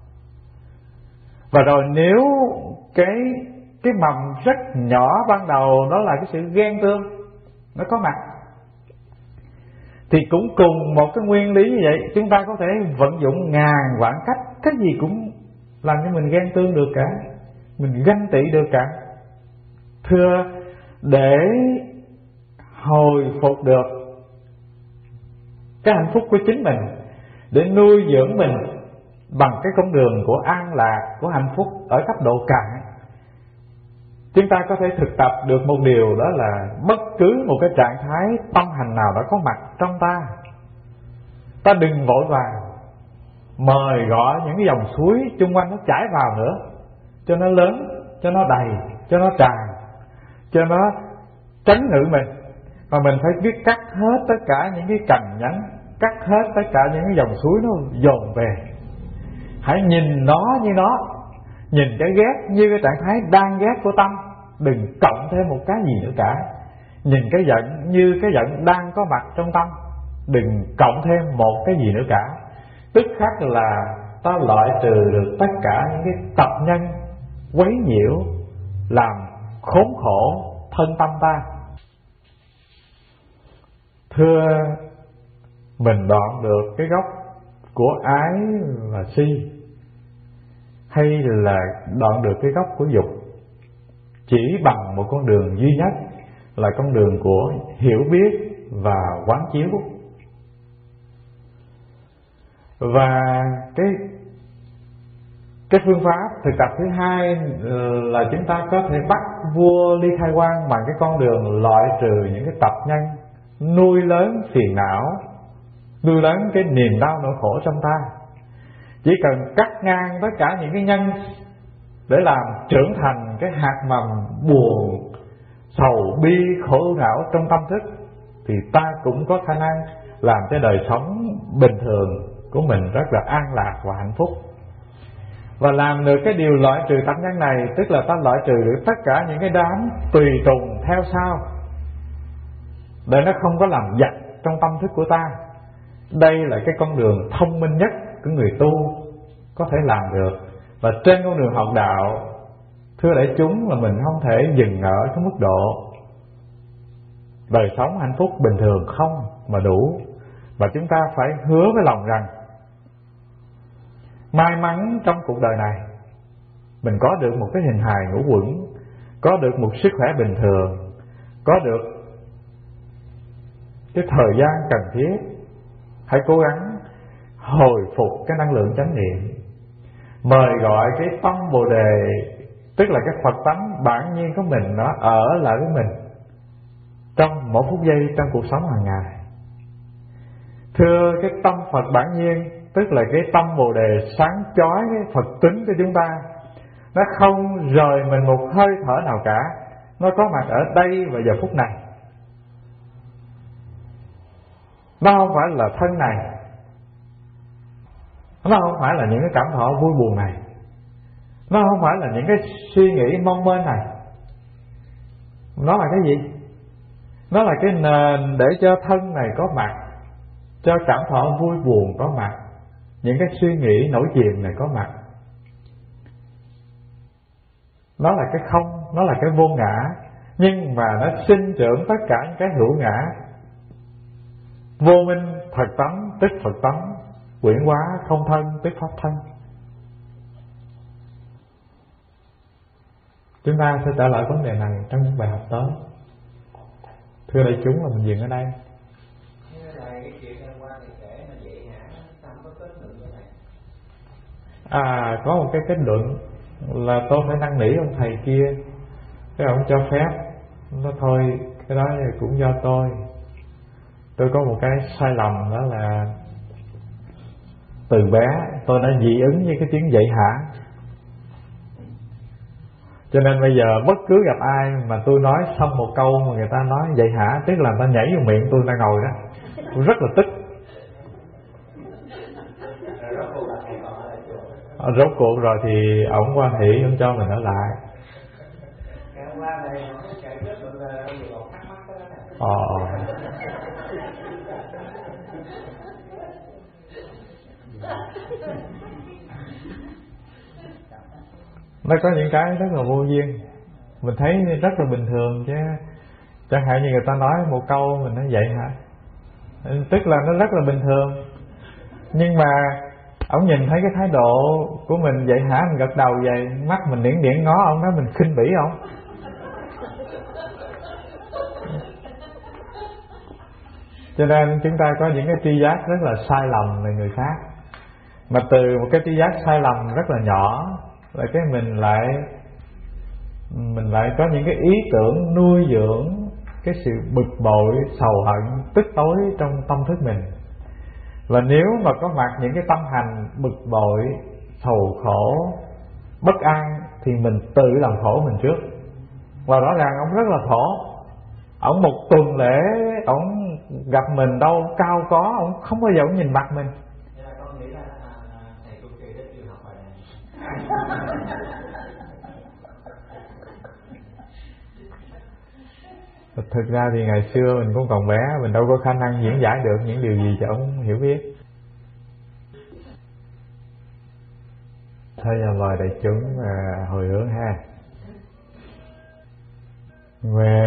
Và rồi nếu cái cái mầm rất nhỏ ban đầu đó là cái sự ghen tương nó có mặt, thì cũng cùng một cái nguyên lý như vậy, chúng ta có thể vận dụng ngàn vạn cách, cái gì cũng làm cho mình ghen tương được cả, mình ganh tị được cả. Thưa, để hồi phục được cái hạnh phúc của chính mình, để nuôi dưỡng mình bằng cái con đường của an lạc, của hạnh phúc ở cấp độ cạn, chúng ta có thể thực tập được một điều, đó là bất cứ một cái trạng thái tâm hành nào đã có mặt trong ta, ta đừng vội vàng mời gọi những cái dòng suối chung quanh nó chảy vào nữa, cho nó lớn, cho nó đầy, cho nó tràn, cho nó trấn ngự mình. Mà mình phải biết cắt hết tất cả những cái cành nhánh, cắt hết tất cả những cái dòng suối nó dồn về. Hãy nhìn nó như nó, Nhìn cái ghét như cái trạng thái đang ghét của tâm, đừng cộng thêm một cái gì nữa cả. Nhìn cái giận như cái giận đang có mặt trong tâm, đừng cộng thêm một cái gì nữa cả. Tức khắc là ta loại trừ được tất cả những cái tập nhân quấy nhiễu làm khốn khổ thân tâm ta. Thưa, mình đoạn được cái gốc của ái và si, hay là đoạn được cái gốc của dục chỉ bằng một con đường duy nhất, là con đường của hiểu biết và quán chiếu. Và cái cái phương pháp thực tập thứ hai là chúng ta có thể bắt vua Ly Khai Quang bằng cái con đường loại trừ những cái tập nhân nuôi lớn phiền não, nuôi lớn cái niềm đau nỗi khổ trong ta. Chỉ cần cắt ngang tất cả những cái nhân để làm trưởng thành cái hạt mầm buồn, sầu bi, khổ ưu não trong tâm thức, thì ta cũng có khả năng làm cho đời sống bình thường của mình rất là an lạc và hạnh phúc. Và làm được cái điều loại trừ tập nhân này, tức là ta loại trừ được tất cả những cái đám tùy tùng theo sau, để nó không có làm giặc trong tâm thức của ta. Đây là cái con đường thông minh nhất của người tu có thể làm được. Và trên con đường học đạo, thưa đại chúng, là mình không thể dừng ở cái mức độ đời sống hạnh phúc bình thường không mà đủ. Và chúng ta phải hứa với lòng rằng may mắn trong cuộc đời này mình có được một cái hình hài ngũ uẩn, có được một sức khỏe bình thường, có được cái thời gian cần thiết. Hãy cố gắng hồi phục cái năng lượng chánh niệm, mời gọi cái tâm Bồ Đề, tức là cái Phật tánh bản nhiên của mình, nó ở lại với mình trong mỗi phút giây trong cuộc sống hàng ngày. Thưa, cái tâm Phật bản nhiên, tức là cái tâm Bồ Đề sáng chói cái Phật tính của chúng ta, nó không rời mình một hơi thở nào cả. Nó có mặt ở đây và giờ phút này. Nó không phải là thân này, nó không phải là những cái cảm thọ vui buồn này, nó không phải là những cái suy nghĩ mong manh này. Nó là cái gì? Nó là cái nền để cho thân này có mặt, cho cảm thọ vui buồn có mặt, những cái suy nghĩ nổi chìm này có mặt. Nó là cái không, nó là cái vô ngã, nhưng mà nó sinh trưởng tất cả những cái hữu ngã. Vô minh thật tánh tức Phật tánh, quyển hóa không thân tức pháp thân. Chúng ta sẽ trả lời vấn đề này trong những bài học tới. Thưa đại chúng, là mình dừng ở đây. À, có một cái kết luận là tôi phải năn nỉ ông thầy kia, cái ông cho phép. Nó thôi, cái đó cũng do tôi. Tôi có một cái sai lầm, đó là từ bé tôi đã dị ứng với cái tiếng dạy hả. Cho nên bây giờ bất cứ gặp ai mà tôi nói xong một câu mà người ta nói dạy hả, tức là người ta nhảy vào miệng tôi đang ngồi đó, tôi rất là tức. Rốt cuộc rồi thì ổng quan hỷ, ổng cho mình ở lại. Ờ Nó có những cái rất là vô duyên, mình thấy rất là bình thường chứ. Chẳng hạn như người ta nói một câu mình nói vậy hả, tức là nó rất là bình thường. Nhưng mà ông nhìn thấy cái thái độ của mình vậy hả, mình gật đầu vậy, mắt mình điển điển ngó ông, nói mình khinh bỉ ông. Cho nên chúng ta có những cái tri giác rất là sai lầm về người khác. Mà từ một cái tri giác sai lầm rất là nhỏ, là cái mình lại Mình lại có những cái ý tưởng nuôi dưỡng cái sự bực bội, sầu hận, tức tối trong tâm thức mình. Và nếu mà có mặt những cái tâm hành bực bội, sầu khổ, bất an, thì mình tự làm khổ mình trước. Và rõ ràng ông rất là khổ. Ông một tuần lễ ông gặp mình đâu cao có, ông không bao giờ ông nhìn mặt mình. Thực ra thì ngày xưa mình cũng còn bé, mình đâu có khả năng diễn giải được những điều gì cho ông hiểu biết. Thôi giờ mời đại chúng à, hồi hướng ha. Nguyện